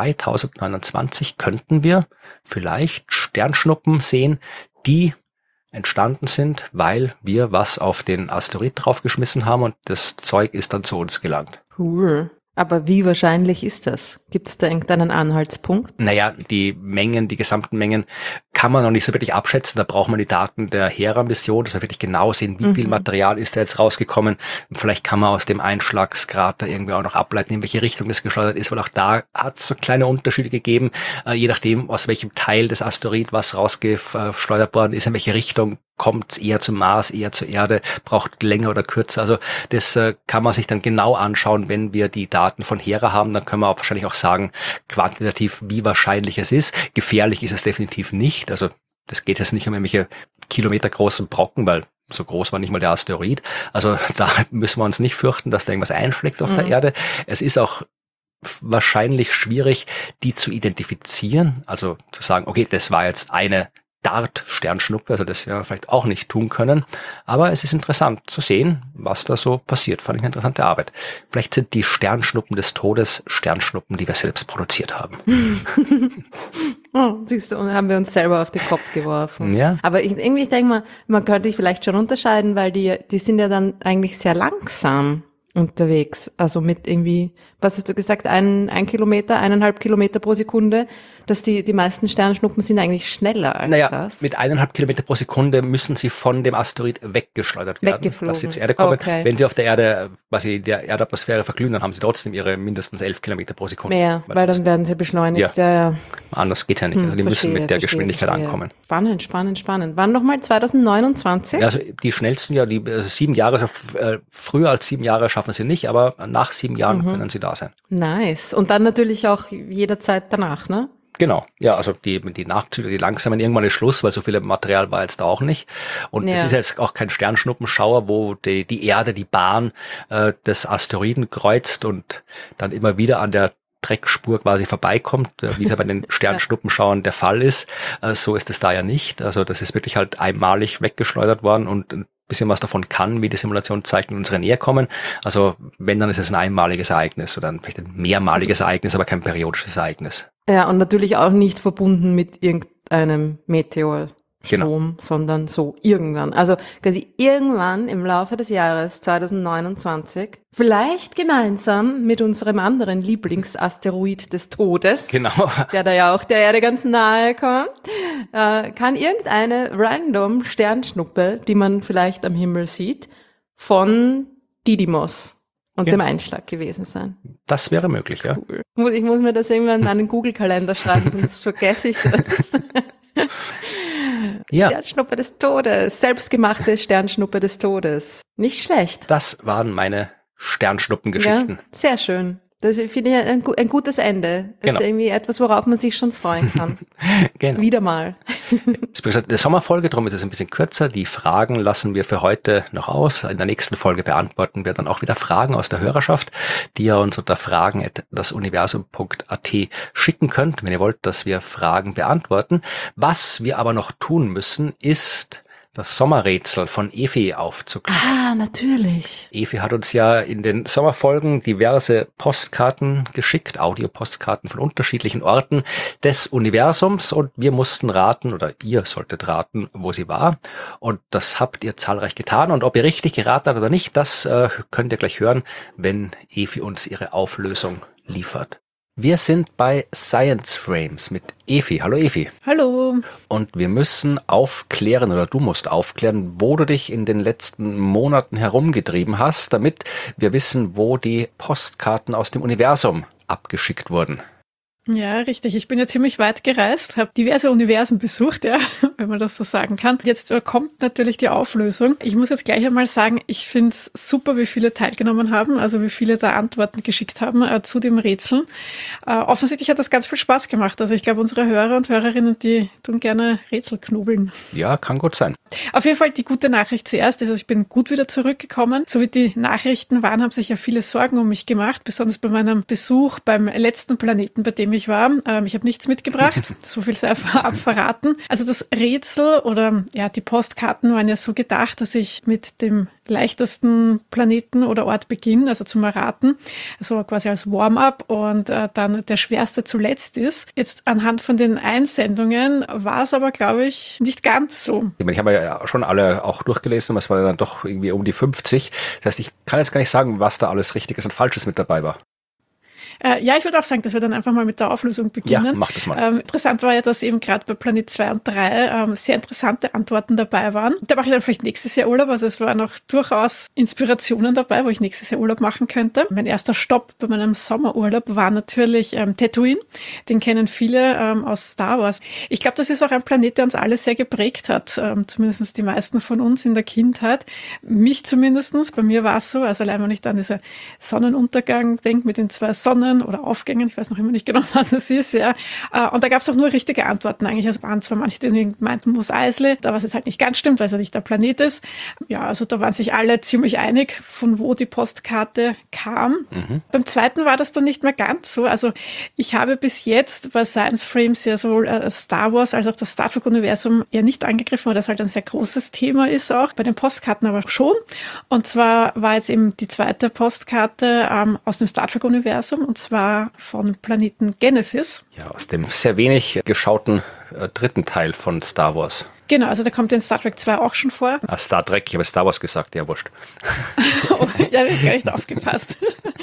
2029 könnten wir vielleicht Sternschnuppen sehen, die entstanden sind, weil wir was auf den Asteroid draufgeschmissen haben und das Zeug ist dann zu uns gelangt. Cool. Aber wie wahrscheinlich ist das? Gibt es da irgendeinen Anhaltspunkt? Naja, die Mengen, die gesamten Mengen kann man noch nicht so wirklich abschätzen. Da braucht man die Daten der Hera-Mission, dass wir wirklich genau sehen, wie viel Material ist da jetzt rausgekommen. Und vielleicht kann man aus dem Einschlagskrater irgendwie auch noch ableiten, in welche Richtung das geschleudert ist, weil auch da hat es so kleine Unterschiede gegeben, je nachdem, aus welchem Teil des Asteroid was rausgeschleudert worden ist, in welche Richtung kommt es eher zum Mars, eher zur Erde, braucht länger oder kürzer. Also das kann man sich dann genau anschauen, wenn wir die Daten von Hera haben. Dann können wir auch wahrscheinlich auch sagen, quantitativ, wie wahrscheinlich es ist. Gefährlich ist es definitiv nicht. Also das geht jetzt nicht um irgendwelche kilometergroßen Brocken, weil so groß war nicht mal der Asteroid. Also da müssen wir uns nicht fürchten, dass da irgendwas einschlägt auf der Erde. Es ist auch wahrscheinlich schwierig, die zu identifizieren. Also zu sagen, okay, das war jetzt eine Dart-Sternschnuppe, also das ja vielleicht auch nicht tun können. Aber es ist interessant zu sehen, was da so passiert. Fand ich eine interessante Arbeit. Vielleicht sind die Sternschnuppen des Todes Sternschnuppen, die wir selbst produziert haben. Oh, siehst du, und haben wir uns selber auf den Kopf geworfen. Ja. Aber ich denke mal, man könnte dich vielleicht schon unterscheiden, weil die sind ja dann eigentlich sehr langsam unterwegs. Also mit irgendwie, was hast du gesagt, 1 Kilometer, 1,5 Kilometer pro Sekunde, dass die meisten Sternschnuppen sind eigentlich schneller als das. Mit 1,5 Kilometer pro Sekunde müssen sie von dem Asteroid weggeschleudert werden, Weggeflogen. dass sie zur Erde kommen. Okay. Wenn sie auf der Erde, quasi in der Erdatmosphäre verglühen, dann haben sie trotzdem ihre mindestens 11 Kilometer pro Sekunde. Mehr, weil dann werden sie beschleunigt. Ja. Anders geht's ja nicht. Also die müssen mit der Geschwindigkeit ankommen. Spannend. Wann nochmal? 2029? Ja, also die schnellsten, die 7 Jahre, früher als 7 Jahre schaffen sie nicht, aber nach 7 Jahren können sie da sein. Nice. Und dann natürlich auch jederzeit danach, ne? Genau, ja, also die Nachzüge, die langsamen, irgendwann ist Schluss, weil so viel Material war jetzt da auch nicht. Und es ist jetzt auch kein Sternschnuppenschauer, wo die Erde die Bahn des Asteroiden kreuzt und dann immer wieder an der Dreckspur quasi vorbeikommt, wie es ja bei den Sternschnuppenschauern der Fall ist. So ist es da ja nicht. Also das ist wirklich halt einmalig weggeschleudert worden und ein bisschen was davon kann, wie die Simulation zeigt, in unsere Nähe kommen. Also wenn, dann ist es ein einmaliges Ereignis oder vielleicht ein mehrmaliges Ereignis, aber kein periodisches Ereignis. Ja, und natürlich auch nicht verbunden mit irgendeinem Meteorstrom, Genau. sondern so irgendwann. Also quasi irgendwann im Laufe des Jahres 2029, vielleicht gemeinsam mit unserem anderen Lieblingsasteroid des Todes, Genau. der da ja auch der Erde ganz nahe kommt, kann irgendeine random Sternschnuppe, die man vielleicht am Himmel sieht, von Didymos und dem Einschlag gewesen sein. Das wäre möglich, ja. Cool. Ich muss mir das irgendwann in einen Google-Kalender schreiben, sonst vergesse ich das. Ja. Sternschnuppe des Todes, selbstgemachte Sternschnuppe des Todes. Nicht schlecht. Das waren meine Sternschnuppengeschichten. Ja, sehr schön. Das finde ich ein gutes Ende. Das Genau. ist irgendwie etwas, worauf man sich schon freuen kann. Genau. Wieder mal. Das ist eine Sommerfolge, darum ist es ein bisschen kürzer. Die Fragen lassen wir für heute noch aus. In der nächsten Folge beantworten wir dann auch wieder Fragen aus der Hörerschaft, die ihr uns unter fragen@dasuniversum.at schicken könnt, wenn ihr wollt, dass wir Fragen beantworten. Was wir aber noch tun müssen, ist das Sommerrätsel von Efi aufzuklären. Ah, natürlich. Efi hat uns ja in den Sommerfolgen diverse Postkarten geschickt, Audiopostkarten von unterschiedlichen Orten des Universums, und wir mussten raten, oder ihr solltet raten, wo sie war. Und das habt ihr zahlreich getan. Und ob ihr richtig geraten habt oder nicht, das könnt ihr gleich hören, wenn Efi uns ihre Auflösung liefert. Wir sind bei Science Frames mit Efi. Hallo Efi. Hallo. Und wir müssen aufklären, oder du musst aufklären, wo du dich in den letzten Monaten herumgetrieben hast, damit wir wissen, wo die Postkarten aus dem Universum abgeschickt wurden. Ja, richtig. Ich bin ja ziemlich weit gereist, habe diverse Universen besucht, ja, wenn man das so sagen kann. Jetzt kommt natürlich die Auflösung. Ich muss jetzt gleich einmal sagen, ich finde es super, wie viele teilgenommen haben, also wie viele da Antworten geschickt haben zu dem Rätsel. Offensichtlich hat das ganz viel Spaß gemacht. Also ich glaube, unsere Hörer und Hörerinnen, die tun gerne Rätsel knobeln. Ja, kann gut sein. Auf jeden Fall die gute Nachricht zuerst. Also ich bin gut wieder zurückgekommen. So wie die Nachrichten waren, haben sich ja viele Sorgen um mich gemacht, besonders bei meinem Besuch beim letzten Planeten, bei dem ich war. Ich habe nichts mitgebracht, so viel sei vorab verraten. Also das Rätsel oder ja, die Postkarten waren ja so gedacht, dass ich mit dem leichtesten Planeten oder Ort beginne, also zum Erraten, also quasi als Warm-up, und dann der schwerste zuletzt ist. Jetzt anhand von den Einsendungen war es aber, glaube ich, nicht ganz so. Ich habe ja schon alle auch durchgelesen, aber es war dann doch irgendwie um die 50. Das heißt, ich kann jetzt gar nicht sagen, was da alles Richtiges und Falsches mit dabei war. Ja, ich würde auch sagen, dass wir dann einfach mal mit der Auflösung beginnen. Ja, mach das mal. Interessant war ja, dass eben gerade bei Planet 2 und 3 sehr interessante Antworten dabei waren. Da mache ich dann vielleicht nächstes Jahr Urlaub. Also es waren auch durchaus Inspirationen dabei, wo ich nächstes Jahr Urlaub machen könnte. Mein erster Stopp bei meinem Sommerurlaub war natürlich Tatooine. Den kennen viele aus Star Wars. Ich glaube, das ist auch ein Planet, der uns alle sehr geprägt hat. Zumindest die meisten von uns in der Kindheit. Mich zumindestens. Bei mir war es so. Also allein, wenn ich dann dieser Sonnenuntergang denke mit den 2 Sonnen oder Aufgängen, ich weiß noch immer nicht genau, was es ist, ja. Und da gab es auch nur richtige Antworten eigentlich. Es waren zwar manche, die meinten Mos Eisley, da was jetzt halt nicht ganz stimmt, weil es ja nicht der Planet ist. Ja, also da waren sich alle ziemlich einig, von wo die Postkarte kam. Beim zweiten war das dann nicht mehr ganz so. Also ich habe bis jetzt bei Science Frames ja sowohl Star Wars als auch das Star Trek-Universum ja nicht angegriffen, weil das halt ein sehr großes Thema ist auch. Bei den Postkarten aber schon. Und zwar war jetzt eben die zweite Postkarte aus dem Star Trek-Universum, und zwar von Planeten Genesis. Ja, aus dem sehr wenig geschauten dritten Teil von Star Wars. Genau, also da kommt in Star Trek 2 auch schon vor. Star Trek, ich habe Star Wars gesagt, ja, wurscht. Oh, ja, habe ich gar nicht aufgepasst.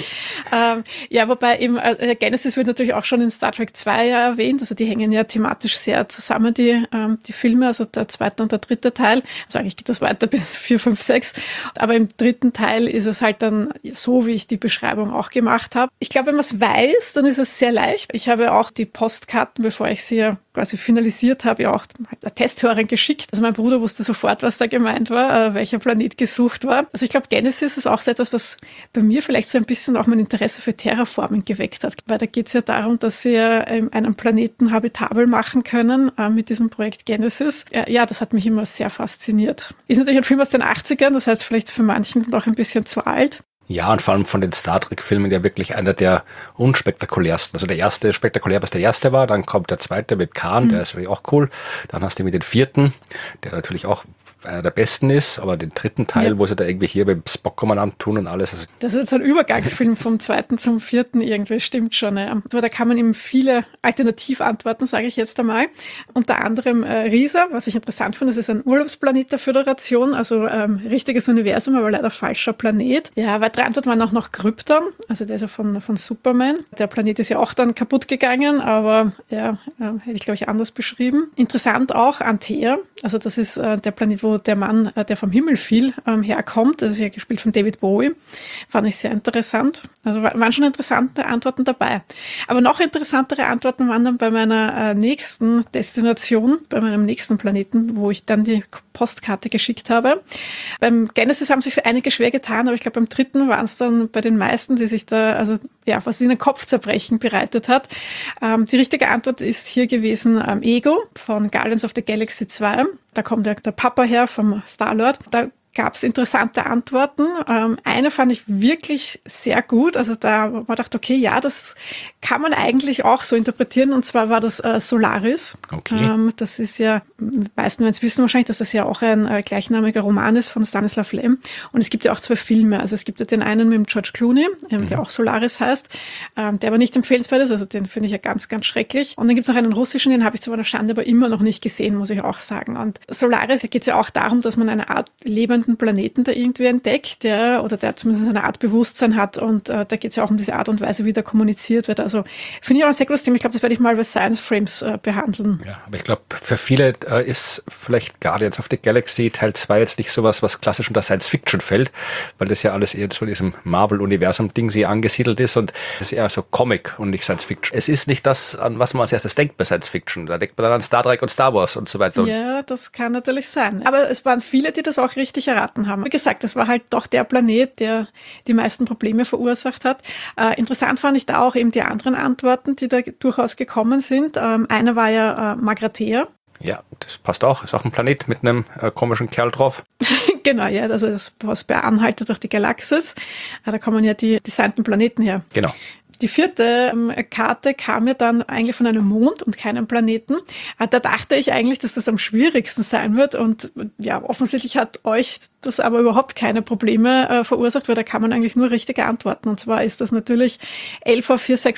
Ja, wobei eben Genesis wird natürlich auch schon in Star Trek 2 ja erwähnt. Also die hängen ja thematisch sehr zusammen, die Filme, also der zweite und der dritte Teil. Also eigentlich geht das weiter bis 4, 5, 6. Aber im dritten Teil ist es halt dann so, wie ich die Beschreibung auch gemacht habe. Ich glaube, wenn man es weiß, dann ist es sehr leicht. Ich habe auch die Postkarten, bevor ich sie ja quasi finalisiert habe, ja auch der Testhörerin geschickt. Also mein Bruder wusste sofort, was da gemeint war, welcher Planet gesucht war. Also ich glaube, Genesis ist auch so etwas, was bei mir vielleicht so ein bisschen auch mein Interesse für Terraforming geweckt hat. Weil da geht es ja darum, dass sie einen Planeten habitabel machen können mit diesem Projekt Genesis. Ja, das hat mich immer sehr fasziniert. Ist natürlich ein Film aus den 80ern, das heißt vielleicht für manchen noch ein bisschen zu alt. Ja, und vor allem von den Star Trek-Filmen ja wirklich einer der unspektakulärsten. Also der erste spektakulär, was der erste war, dann kommt der zweite mit Khan, der ist natürlich auch cool. Dann hast du mit den vierten, der natürlich auch einer der besten ist, aber den dritten Teil, wo sie da irgendwie hier beim Spock-Kommandant tun und alles. Also das ist jetzt ein Übergangsfilm vom zweiten zum vierten irgendwie, stimmt schon. Ja. Aber da kann man eben viele Alternativantworten, sage ich jetzt einmal. Unter anderem Risa, was ich interessant finde, das ist ein Urlaubsplanet der Föderation, also richtiges Universum, aber leider falscher Planet. Ja, weitere Antworten waren auch noch Krypton, also der ist ja von Superman. Der Planet ist ja auch dann kaputt gegangen, aber ja, hätte ich glaube ich anders beschrieben. Interessant auch Antea, also das ist der Planet, wo der Mann, der vom Himmel fiel, herkommt. Das ist ja gespielt von David Bowie. Fand ich sehr interessant. Also waren schon interessante Antworten dabei. Aber noch interessantere Antworten waren dann bei meiner nächsten Destination, bei meinem nächsten Planeten, wo ich dann die Postkarte geschickt habe. Beim Genesis haben sich einige schwer getan, aber ich glaube, beim dritten waren es dann bei den meisten, die sich da, also ja, was ihnen Kopfzerbrechen bereitet hat. Die richtige Antwort ist hier gewesen Ego von Guardians of the Galaxy 2. Da kommt der Papa her vom Star-Lord. Da gab es interessante Antworten. Eine fand ich wirklich sehr gut. Also da man dachte, okay, ja, das kann man eigentlich auch so interpretieren. Und zwar war das Solaris. Okay. Das ist ja, die meisten werden es wissen wahrscheinlich, dass das ja auch ein gleichnamiger Roman ist von Stanislav Lem. Und es gibt ja auch 2 Filme. Also es gibt ja den einen mit dem George Clooney, der auch Solaris heißt, der aber nicht empfehlenswert ist. Also den finde ich ja ganz, ganz schrecklich. Und dann gibt es noch einen russischen, den habe ich zu meiner Schande aber immer noch nicht gesehen, muss ich auch sagen. Und Solaris, da geht es ja auch darum, dass man eine Art lebenden Planeten da irgendwie entdeckt, ja, oder der zumindest eine Art Bewusstsein hat, und da geht es ja auch um diese Art und Weise, wie da kommuniziert wird. Also finde ich auch ein sehr gutes Thema. Ich glaube, das werde ich mal bei Science Frames behandeln. Ja, aber ich glaube, für viele ist vielleicht Guardians of the Galaxy Teil 2 jetzt nicht sowas, was klassisch unter Science Fiction fällt, weil das ja alles eher so in diesem Marvel-Universum-Ding sie angesiedelt ist, und das ist eher so Comic und nicht Science Fiction. Es ist nicht das, an was man als erstes denkt bei Science Fiction. Da denkt man dann an Star Trek und Star Wars und so weiter. Ja, das kann natürlich sein. Aber es waren viele, die das auch richtig erraten haben. Wie gesagt, das war halt doch der Planet, der die meisten Probleme verursacht hat. Interessant fand ich da auch eben die anderen Antworten, die da durchaus gekommen sind. Eine war ja Magrathea. Ja, das passt auch. Ist auch ein Planet mit einem komischen Kerl drauf. Genau, ja, also das was bei Anhalter durch die Galaxis. Da kommen ja die designten Planeten her. Genau. Die vierte Karte kam ja dann eigentlich von einem Mond und keinem Planeten. Da dachte ich eigentlich, dass das am schwierigsten sein wird, und ja, offensichtlich hat euch das aber überhaupt keine Probleme verursacht, weil da kann man eigentlich nur richtige Antworten. Und zwar ist das natürlich Alpha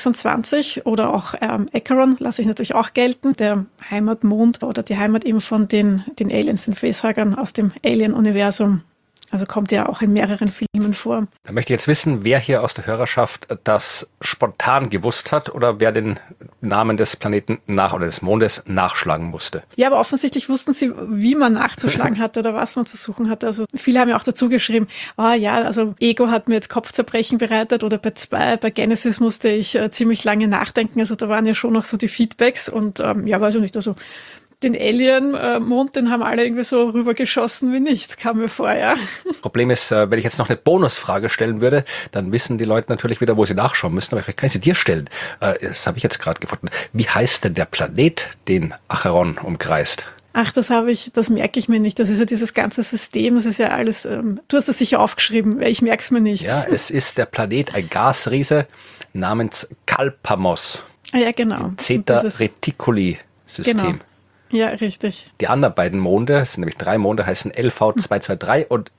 426 oder auch Acheron, lasse ich natürlich auch gelten, der Heimatmond oder die Heimat eben von den Aliens, den Facehugern aus dem Alien-Universum. Also kommt ja auch in mehreren Filmen vor. Da möchte ich jetzt wissen, wer hier aus der Hörerschaft das spontan gewusst hat oder wer den Namen des Planeten oder des Mondes nachschlagen musste. Ja, aber offensichtlich wussten sie, wie man nachzuschlagen hatte oder was man zu suchen hatte. Also viele haben ja auch dazu geschrieben, also Ego hat mir jetzt Kopfzerbrechen bereitet oder bei Genesis musste ich ziemlich lange nachdenken. Also da waren ja schon noch so die Feedbacks und weiß ich nicht, also den Alien-Mond, den haben alle irgendwie so rübergeschossen wie nichts, kam mir vor, ja. Problem ist, wenn ich jetzt noch eine Bonusfrage stellen würde, dann wissen die Leute natürlich wieder, wo sie nachschauen müssen, aber vielleicht kann ich sie dir stellen. Das habe ich jetzt gerade gefunden. Wie heißt denn der Planet, den Acheron umkreist? Ach, das merke ich mir nicht. Das ist ja dieses ganze System, das ist ja alles, du hast das sicher aufgeschrieben, weil ich merke es mir nicht. Ja, es ist der Planet, ein Gasriese namens Kalpamos. Ah ja, genau. Im Zeta Reticuli-System. Genau. Ja, richtig. Die anderen beiden Monde, es sind nämlich 3 Monde, heißen LV223 und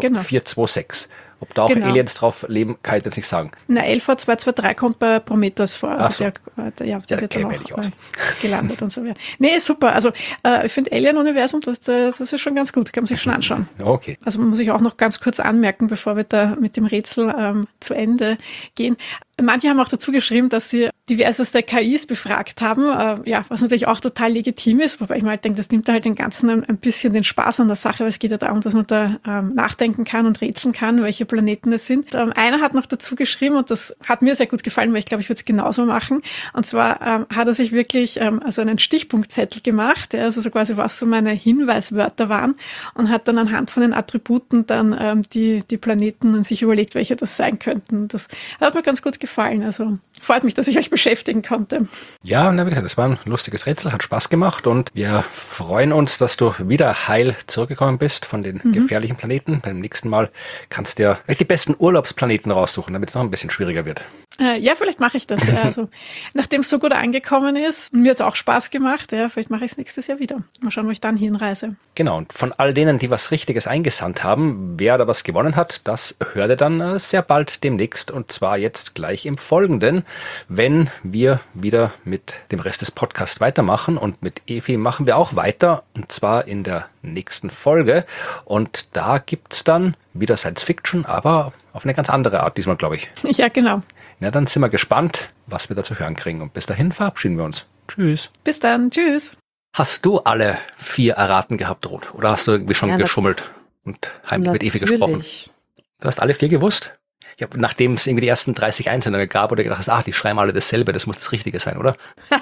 LV426. Ob da auch Aliens drauf leben, kann ich jetzt nicht sagen. Na, LV223 kommt bei Prometheus vor. Also der wird dann auch gelandet und so weiter. Nee, super. Also ich finde Alien-Universum, das ist schon ganz gut. Kann man sich schon anschauen. Okay. Also muss ich auch noch ganz kurz anmerken, bevor wir da mit dem Rätsel zu Ende gehen. Manche haben auch dazu geschrieben, dass sie diverseste KIs befragt haben, was natürlich auch total legitim ist, wobei ich mal halt denke, das nimmt halt den Ganzen ein bisschen den Spaß an der Sache, weil es geht ja darum, dass man da nachdenken kann und rätseln kann, welche Planeten es sind. Einer hat noch dazu geschrieben, und das hat mir sehr gut gefallen, weil ich glaube, ich würde es genauso machen, und zwar hat er sich wirklich also einen Stichpunktzettel gemacht, also so quasi, was so meine Hinweiswörter waren, und hat dann anhand von den Attributen dann die Planeten sich überlegt, welche das sein könnten. Das hat mir ganz gut gefallen. Also freut mich, dass ich euch beschäftigen konnte. Ja, wie gesagt, das war ein lustiges Rätsel, hat Spaß gemacht und wir freuen uns, dass du wieder heil zurückgekommen bist von den gefährlichen Planeten. Beim nächsten Mal kannst du ja die besten Urlaubsplaneten raussuchen, damit es noch ein bisschen schwieriger wird. Ja, vielleicht mache ich das. Also nachdem es so gut angekommen ist, mir hat es auch Spaß gemacht, vielleicht mache ich es nächstes Jahr wieder. Mal schauen, wo ich dann hinreise. Genau, und von all denen, die was Richtiges eingesandt haben, wer da was gewonnen hat, das hört ihr dann sehr bald demnächst, und zwar jetzt gleich im Folgenden, wenn wir wieder mit dem Rest des Podcasts weitermachen, und mit Evi machen wir auch weiter, und zwar in der nächsten Folge, und da gibt's dann wieder Science Fiction, aber auf eine ganz andere Art diesmal, glaube ich. Ja, genau. Na, dann sind wir gespannt, was wir da zu hören kriegen, und bis dahin verabschieden wir uns. Tschüss. Bis dann. Tschüss. Hast du alle 4 erraten gehabt, Ruth? Oder hast du irgendwie schon geschummelt und heimlich mit Evi gesprochen? Du hast alle 4 gewusst? Ja, nachdem es irgendwie die ersten 30 Einsendungen gab, oder gedacht hast, die schreiben alle dasselbe, das muss das Richtige sein, oder?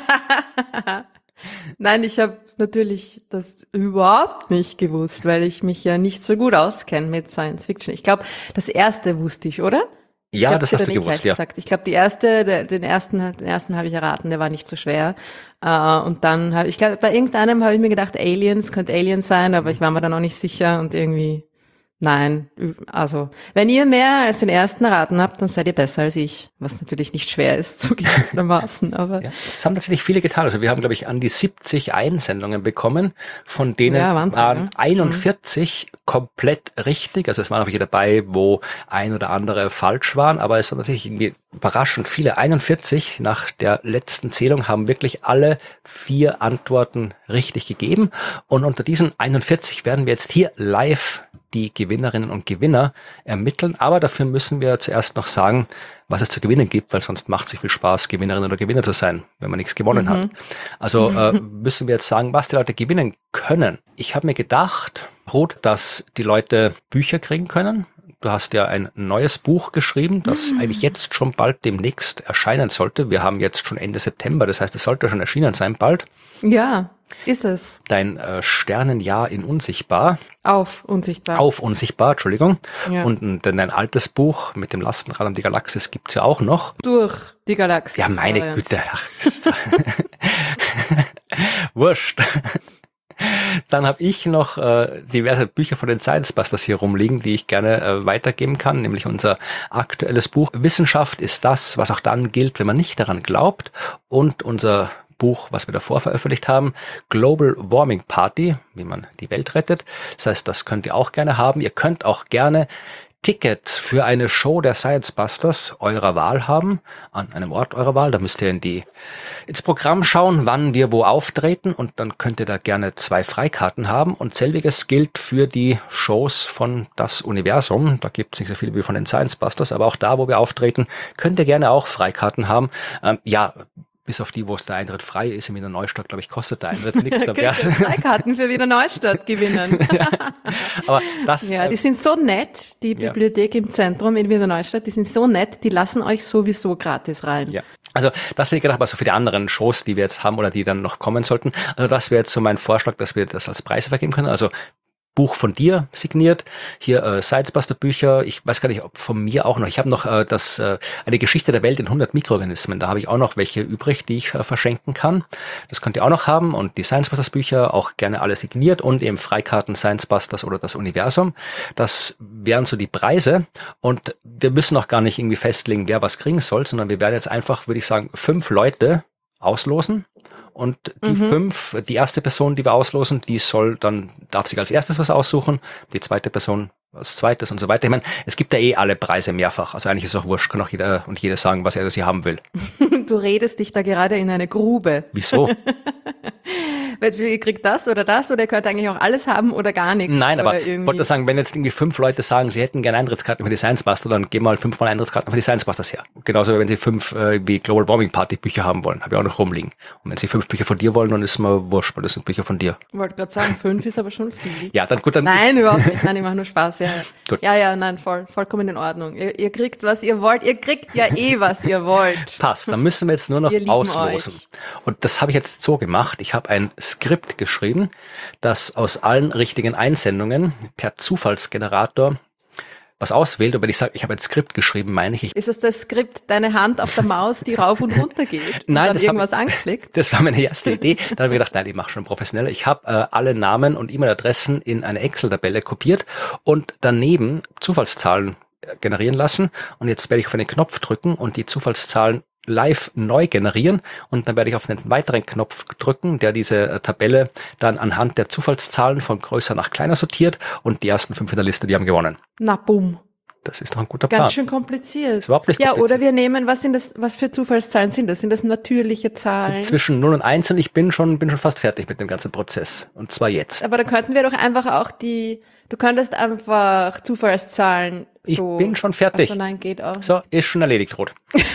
Nein, ich habe natürlich das überhaupt nicht gewusst, weil ich mich ja nicht so gut auskenne mit Science Fiction. Ich glaube, das erste wusste ich, oder? Ja, das hast du gewusst, ja. Gesagt. Ich glaube, den ersten habe ich erraten, der war nicht so schwer. Und dann habe ich glaube, bei irgendeinem habe ich mir gedacht, könnte Aliens sein, aber ich war mir da noch nicht sicher und irgendwie, nein. Also, wenn ihr mehr als den ersten erraten habt, dann seid ihr besser als ich. Was natürlich nicht schwer ist, zugegebenermaßen, aber. Ja, es haben tatsächlich viele getan. Also wir haben, glaube ich, an die 70 Einsendungen bekommen, von denen waren 41 komplett richtig. Also es waren auch welche dabei, wo ein oder andere falsch waren, aber es waren tatsächlich irgendwie überraschend viele. 41 nach der letzten Zählung haben wirklich alle 4 Antworten richtig gegeben. Und unter diesen 41 werden wir jetzt hier live die Gewinnerinnen und Gewinner ermitteln. Aber dafür müssen wir zuerst noch sagen, was es zu gewinnen gibt, weil sonst macht es sich viel Spaß, Gewinnerin oder Gewinner zu sein, wenn man nichts gewonnen hat. Also müssen wir jetzt sagen, was die Leute gewinnen können. Ich habe mir gedacht, Ruth, dass die Leute Bücher kriegen können. Du hast ja ein neues Buch geschrieben, das eigentlich jetzt schon bald demnächst erscheinen sollte. Wir haben jetzt schon Ende September, das heißt, es sollte schon erschienen sein bald. Ja, ist es. Dein Sternenjahr in Unsichtbar. Auf Unsichtbar. Auf Unsichtbar, Entschuldigung. Ja. Und dein altes Buch mit dem Lastenrad um die Galaxis gibt's ja auch noch. Durch die Galaxis. Ja, meine Güte. Ach, wurscht. Dann habe ich noch diverse Bücher von den Science Busters hier rumliegen, die ich gerne weitergeben kann, nämlich unser aktuelles Buch Wissenschaft ist das, was auch dann gilt, wenn man nicht daran glaubt, und unser Buch, was wir davor veröffentlicht haben, Global Warming Party, wie man die Welt rettet. Das heißt, das könnt ihr auch gerne haben. Ihr könnt auch gerne Tickets für eine Show der Science Busters eurer Wahl haben, an einem Ort eurer Wahl, da müsst ihr ins Programm schauen, wann wir wo auftreten und dann könnt ihr da gerne 2 Freikarten haben und selbiges gilt für die Shows von Das Universum. Da gibt es nicht so viele wie von den Science Busters, aber auch da, wo wir auftreten, könnt ihr gerne auch Freikarten haben. Bis auf die, wo es der Eintritt frei ist. In Wiener Neustadt, glaube ich, kostet der Eintritt nichts. Freikarten für Wiener Neustadt gewinnen. Aber das, die sind so nett, die Bibliothek im Zentrum in Wiener Neustadt, die sind so nett, die lassen euch sowieso gratis rein. Ja. Also das hätte ich gedacht, aber so für die anderen Shows, die wir jetzt haben oder die dann noch kommen sollten. Also das wäre jetzt so mein Vorschlag, dass wir das als Preise vergeben können. Also Buch von dir signiert, hier Science-Buster-Bücher, ich weiß gar nicht, ob von mir auch noch, ich habe noch eine Geschichte der Welt in 100 Mikroorganismen, da habe ich auch noch welche übrig, die ich verschenken kann. Das könnt ihr auch noch haben und die Science-Busters-Bücher auch gerne alle signiert und eben Freikarten Science-Busters oder das Universum. Das wären so die Preise und wir müssen auch gar nicht irgendwie festlegen, wer was kriegen soll, sondern wir werden jetzt einfach, würde ich sagen, 5 Leute auslosen. Und die 5, die erste Person, die wir auslosen, darf sich als erstes was aussuchen, die zweite Person als zweites und so weiter. Ich meine, es gibt ja alle Preise mehrfach. Also eigentlich ist es auch wurscht, kann auch jeder und jede sagen, was er sie haben will. Du redest dich da gerade in eine Grube. Wieso? Ihr kriegt das oder ihr könnt eigentlich auch alles haben oder gar nichts. Nein, aber ich wollte sagen, wenn jetzt irgendwie 5 Leute sagen, sie hätten gerne Eintrittskarten für die Science Buster, dann geben wir halt 5 Mal Eintrittskarten für die Science Busters her. Genauso wie wenn sie 5 wie Global Warming Party Bücher haben wollen, habe ich auch noch rumliegen. Und wenn sie 5 Bücher von dir wollen, dann ist mir wurscht, weil das sind Bücher von dir. Ich wollte gerade sagen, 5 ist aber schon viel. Ja, dann gut. Dann nein, überhaupt nicht. Nein, ich mache nur Spaß. Ja, gut. Nein, vollkommen in Ordnung. Ihr kriegt, was ihr wollt. Ihr kriegt ja was ihr wollt. Passt, dann müssen wir jetzt nur noch auslosen. Euch. Und das habe ich jetzt so gemacht. Ich habe ein Skript geschrieben, das aus allen richtigen Einsendungen per Zufallsgenerator was auswählt. Und wenn ich sage, ich habe ein Skript geschrieben, meine ich... Ist das Skript deine Hand auf der Maus, die rauf und runter geht? Nein, das irgendwas anklickt? Das war meine erste Idee. Dann habe ich gedacht, nein, ich mache schon professioneller. Ich habe alle Namen und E-Mail-Adressen in eine Excel-Tabelle kopiert und daneben Zufallszahlen generieren lassen. Und jetzt werde ich auf einen Knopf drücken und die Zufallszahlen live neu generieren und dann werde ich auf einen weiteren Knopf drücken, der diese Tabelle dann anhand der Zufallszahlen von größer nach kleiner sortiert und die ersten 5 in der Liste, die haben gewonnen. Na bumm. Das ist doch ein guter Plan. Ganz schön kompliziert. Das ist überhaupt nicht kompliziert. Ja, oder wir nehmen, was für Zufallszahlen sind das? Sind das natürliche Zahlen? Zwischen 0 und 1 und ich bin schon fast fertig mit dem ganzen Prozess. Und zwar jetzt. Aber da könnten wir doch einfach auch du könntest einfach Zufallszahlen so... Ich bin schon fertig. Also nein, geht auch. So, ist schon erledigt, Rot.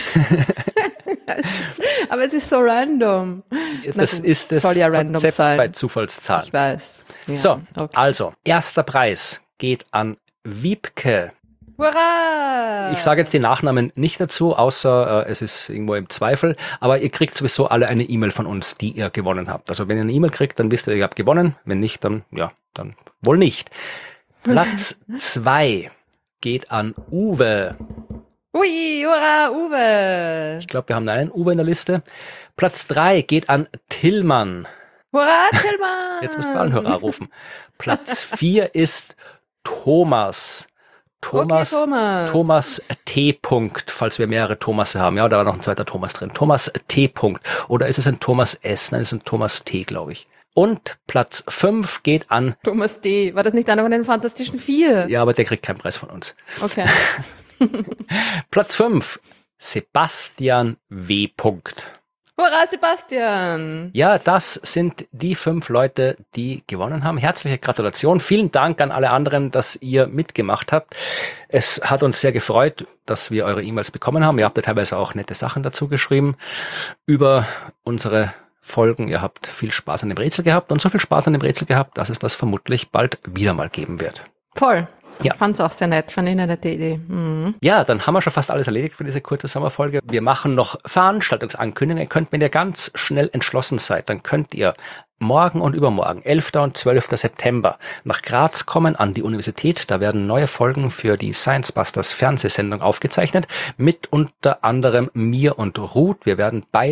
Aber es ist so random. Das ist das soll ja random Konzept sein. bei Zufallszahlen. Ich weiß. Ja, so, okay. Also, erster Preis geht an Wiebke. Hurra! Ich sage jetzt die Nachnamen nicht dazu, außer es ist irgendwo im Zweifel, aber ihr kriegt sowieso alle eine E-Mail von uns, die ihr gewonnen habt. Also wenn ihr eine E-Mail kriegt, dann wisst ihr habt gewonnen. Wenn nicht, dann wohl nicht. Platz 2 geht an Uwe. Ui, hurra, Uwe! Ich glaube, wir haben einen Uwe in der Liste. Platz 3 geht an Tillmann. Hurra, Tillmann! Jetzt müsst ihr einen Hurra rufen. Platz 4 ist Thomas. Thomas T. falls wir mehrere Thomasse haben. Ja, da war noch ein zweiter Thomas drin. Thomas T. Oder ist es ein Thomas S? Nein, es ist ein Thomas T, glaube ich. Und Platz 5 geht an... Thomas D. War das nicht einer von den Fantastischen 4? Ja, aber der kriegt keinen Preis von uns. Okay. Platz 5, Sebastian W. Hurra, Sebastian! Ja, das sind die 5 Leute, die gewonnen haben. Herzliche Gratulation. Vielen Dank an alle anderen, dass ihr mitgemacht habt. Es hat uns sehr gefreut, dass wir eure E-Mails bekommen haben. Ihr habt ja teilweise auch nette Sachen dazu geschrieben über unsere Folgen. Ihr habt viel Spaß an dem Rätsel gehabt und so viel Spaß an dem Rätsel gehabt, dass es das vermutlich bald wieder mal geben wird. Voll. Ja. Ich fand's auch sehr nett, fand ich eine nette Idee. Mhm. Ja, dann haben wir schon fast alles erledigt für diese kurze Sommerfolge. Wir machen noch Veranstaltungsankündigungen. Ihr könnt, wenn ihr ganz schnell entschlossen seid, dann könnt ihr morgen und übermorgen, 11. und 12. September, nach Graz kommen an die Universität. Da werden neue Folgen für die Science Busters Fernsehsendung aufgezeichnet, mit unter anderem mir und Ruth. Wir werden beide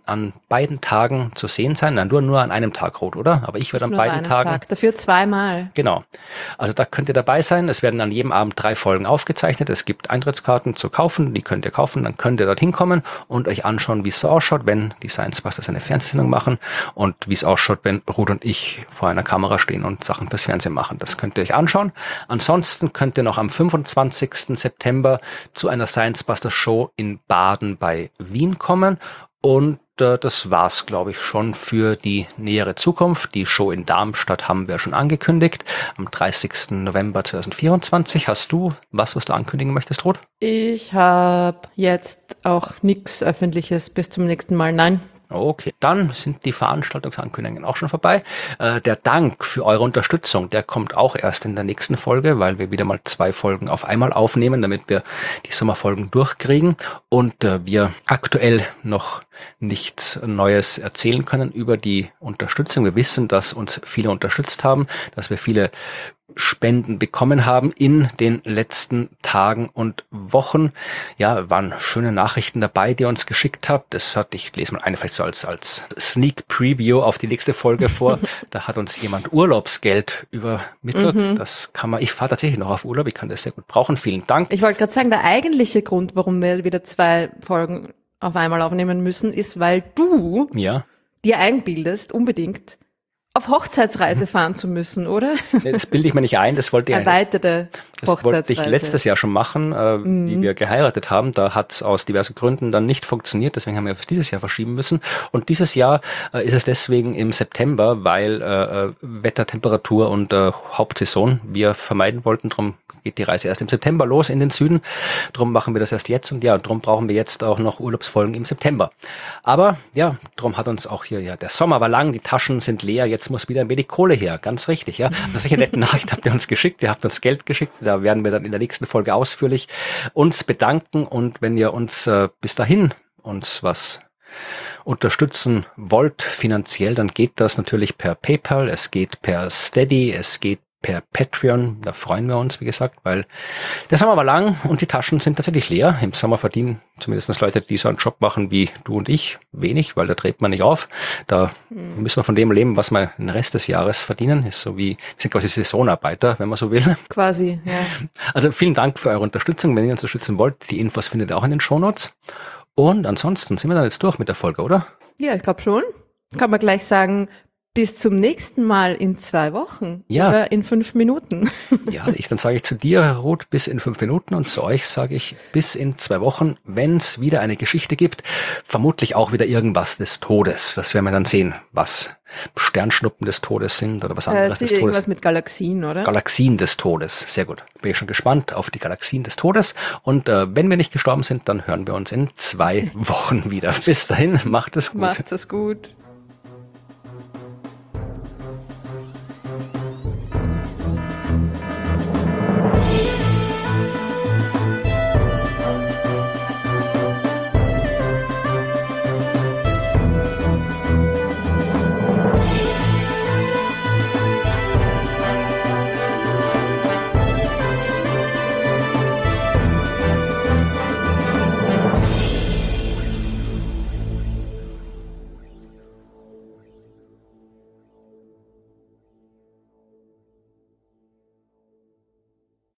an beiden Tagen zu sehen sein. Nein, nur an einem Tag, Ruth, oder? Aber ich werde an beiden Tagen. Dafür zweimal. Genau. Also da könnt ihr dabei sein. Es werden an jedem Abend 3 Folgen aufgezeichnet. Es gibt Eintrittskarten zu kaufen. Die könnt ihr kaufen. Dann könnt ihr dorthin kommen und euch anschauen, wie es so ausschaut, wenn die Science Busters eine Fernsehsendung machen und wie es ausschaut, wenn Ruth und ich vor einer Kamera stehen und Sachen fürs Fernsehen machen. Das könnt ihr euch anschauen. Ansonsten könnt ihr noch am 25. September zu einer Science Busters Show in Baden bei Wien kommen. Und das war's, glaube ich, schon für die nähere Zukunft. Die Show in Darmstadt haben wir schon angekündigt. Am 30. November 2024. Hast du was du ankündigen möchtest, Ruth? Ich habe jetzt auch nichts Öffentliches bis zum nächsten Mal. Nein. Okay, dann sind die Veranstaltungsankündigungen auch schon vorbei. Der Dank für eure Unterstützung, der kommt auch erst in der nächsten Folge, weil wir wieder mal 2 Folgen auf einmal aufnehmen, damit wir die Sommerfolgen durchkriegen und wir aktuell noch nichts Neues erzählen können über die Unterstützung. Wir wissen, dass uns viele unterstützt haben, dass wir viele Spenden bekommen haben in den letzten Tagen und Wochen. Ja, waren schöne Nachrichten dabei, die ihr uns geschickt habt. Ich lese mal eine vielleicht so als Sneak Preview auf die nächste Folge vor. Da hat uns jemand Urlaubsgeld übermittelt. Das kann ich fahre tatsächlich noch auf Urlaub, ich kann das sehr gut brauchen. Vielen Dank. Ich wollte gerade sagen, der eigentliche Grund, warum wir wieder 2 Folgen auf einmal aufnehmen müssen, ist, weil du dir einbildest, unbedingt auf Hochzeitsreise fahren zu müssen, oder? Das bilde ich mir nicht ein, das wollte ich erweiterte Das wollte ich letztes Jahr schon machen, wie wir geheiratet haben. Da hat es aus diversen Gründen dann nicht funktioniert, deswegen haben wir auf dieses Jahr verschieben müssen. Und dieses Jahr ist es deswegen im September, weil Wetter, Temperatur und Hauptsaison wir vermeiden wollten. Darum geht die Reise erst im September los in den Süden. Darum machen wir das erst jetzt und darum brauchen wir jetzt auch noch Urlaubsfolgen im September. Aber ja, darum hat uns auch hier, der Sommer war lang, die Taschen sind leer, jetzt muss wieder ein wenig Kohle her. Ganz richtig, ja. Also solche netten Nachrichten habt ihr uns geschickt, ihr habt uns Geld geschickt. Da werden wir dann in der nächsten Folge ausführlich uns bedanken und wenn ihr uns bis dahin uns was unterstützen wollt finanziell, dann geht das natürlich per PayPal, es geht per Steady, es geht per Patreon. Da freuen wir uns, wie gesagt, weil der Sommer war lang und die Taschen sind tatsächlich leer. Im Sommer verdienen zumindest Leute, die so einen Job machen wie du und ich, wenig, weil da dreht man nicht auf. Da müssen wir von dem leben, was wir den Rest des Jahres verdienen. Ist so wie, wir sind quasi Saisonarbeiter, wenn man so will. Quasi, ja. Also vielen Dank für eure Unterstützung. Wenn ihr uns unterstützen wollt, die Infos findet ihr auch in den Shownotes. Und ansonsten sind wir dann jetzt durch mit der Folge, oder? Ja, ich glaube schon. Kann man gleich sagen, bis zum nächsten Mal in 2 Wochen oder in 5 Minuten. Ja, dann sage ich zu dir, Ruth, bis in 5 Minuten und zu euch sage ich bis in 2 Wochen, wenn es wieder eine Geschichte gibt, vermutlich auch wieder irgendwas des Todes. Das werden wir dann sehen, was Sternschnuppen des Todes sind oder was anderes des Todes. Irgendwas mit Galaxien, oder? Galaxien des Todes, sehr gut. Bin ich schon gespannt auf die Galaxien des Todes und wenn wir nicht gestorben sind, dann hören wir uns in 2 Wochen wieder. Bis dahin, macht es gut. Macht es gut.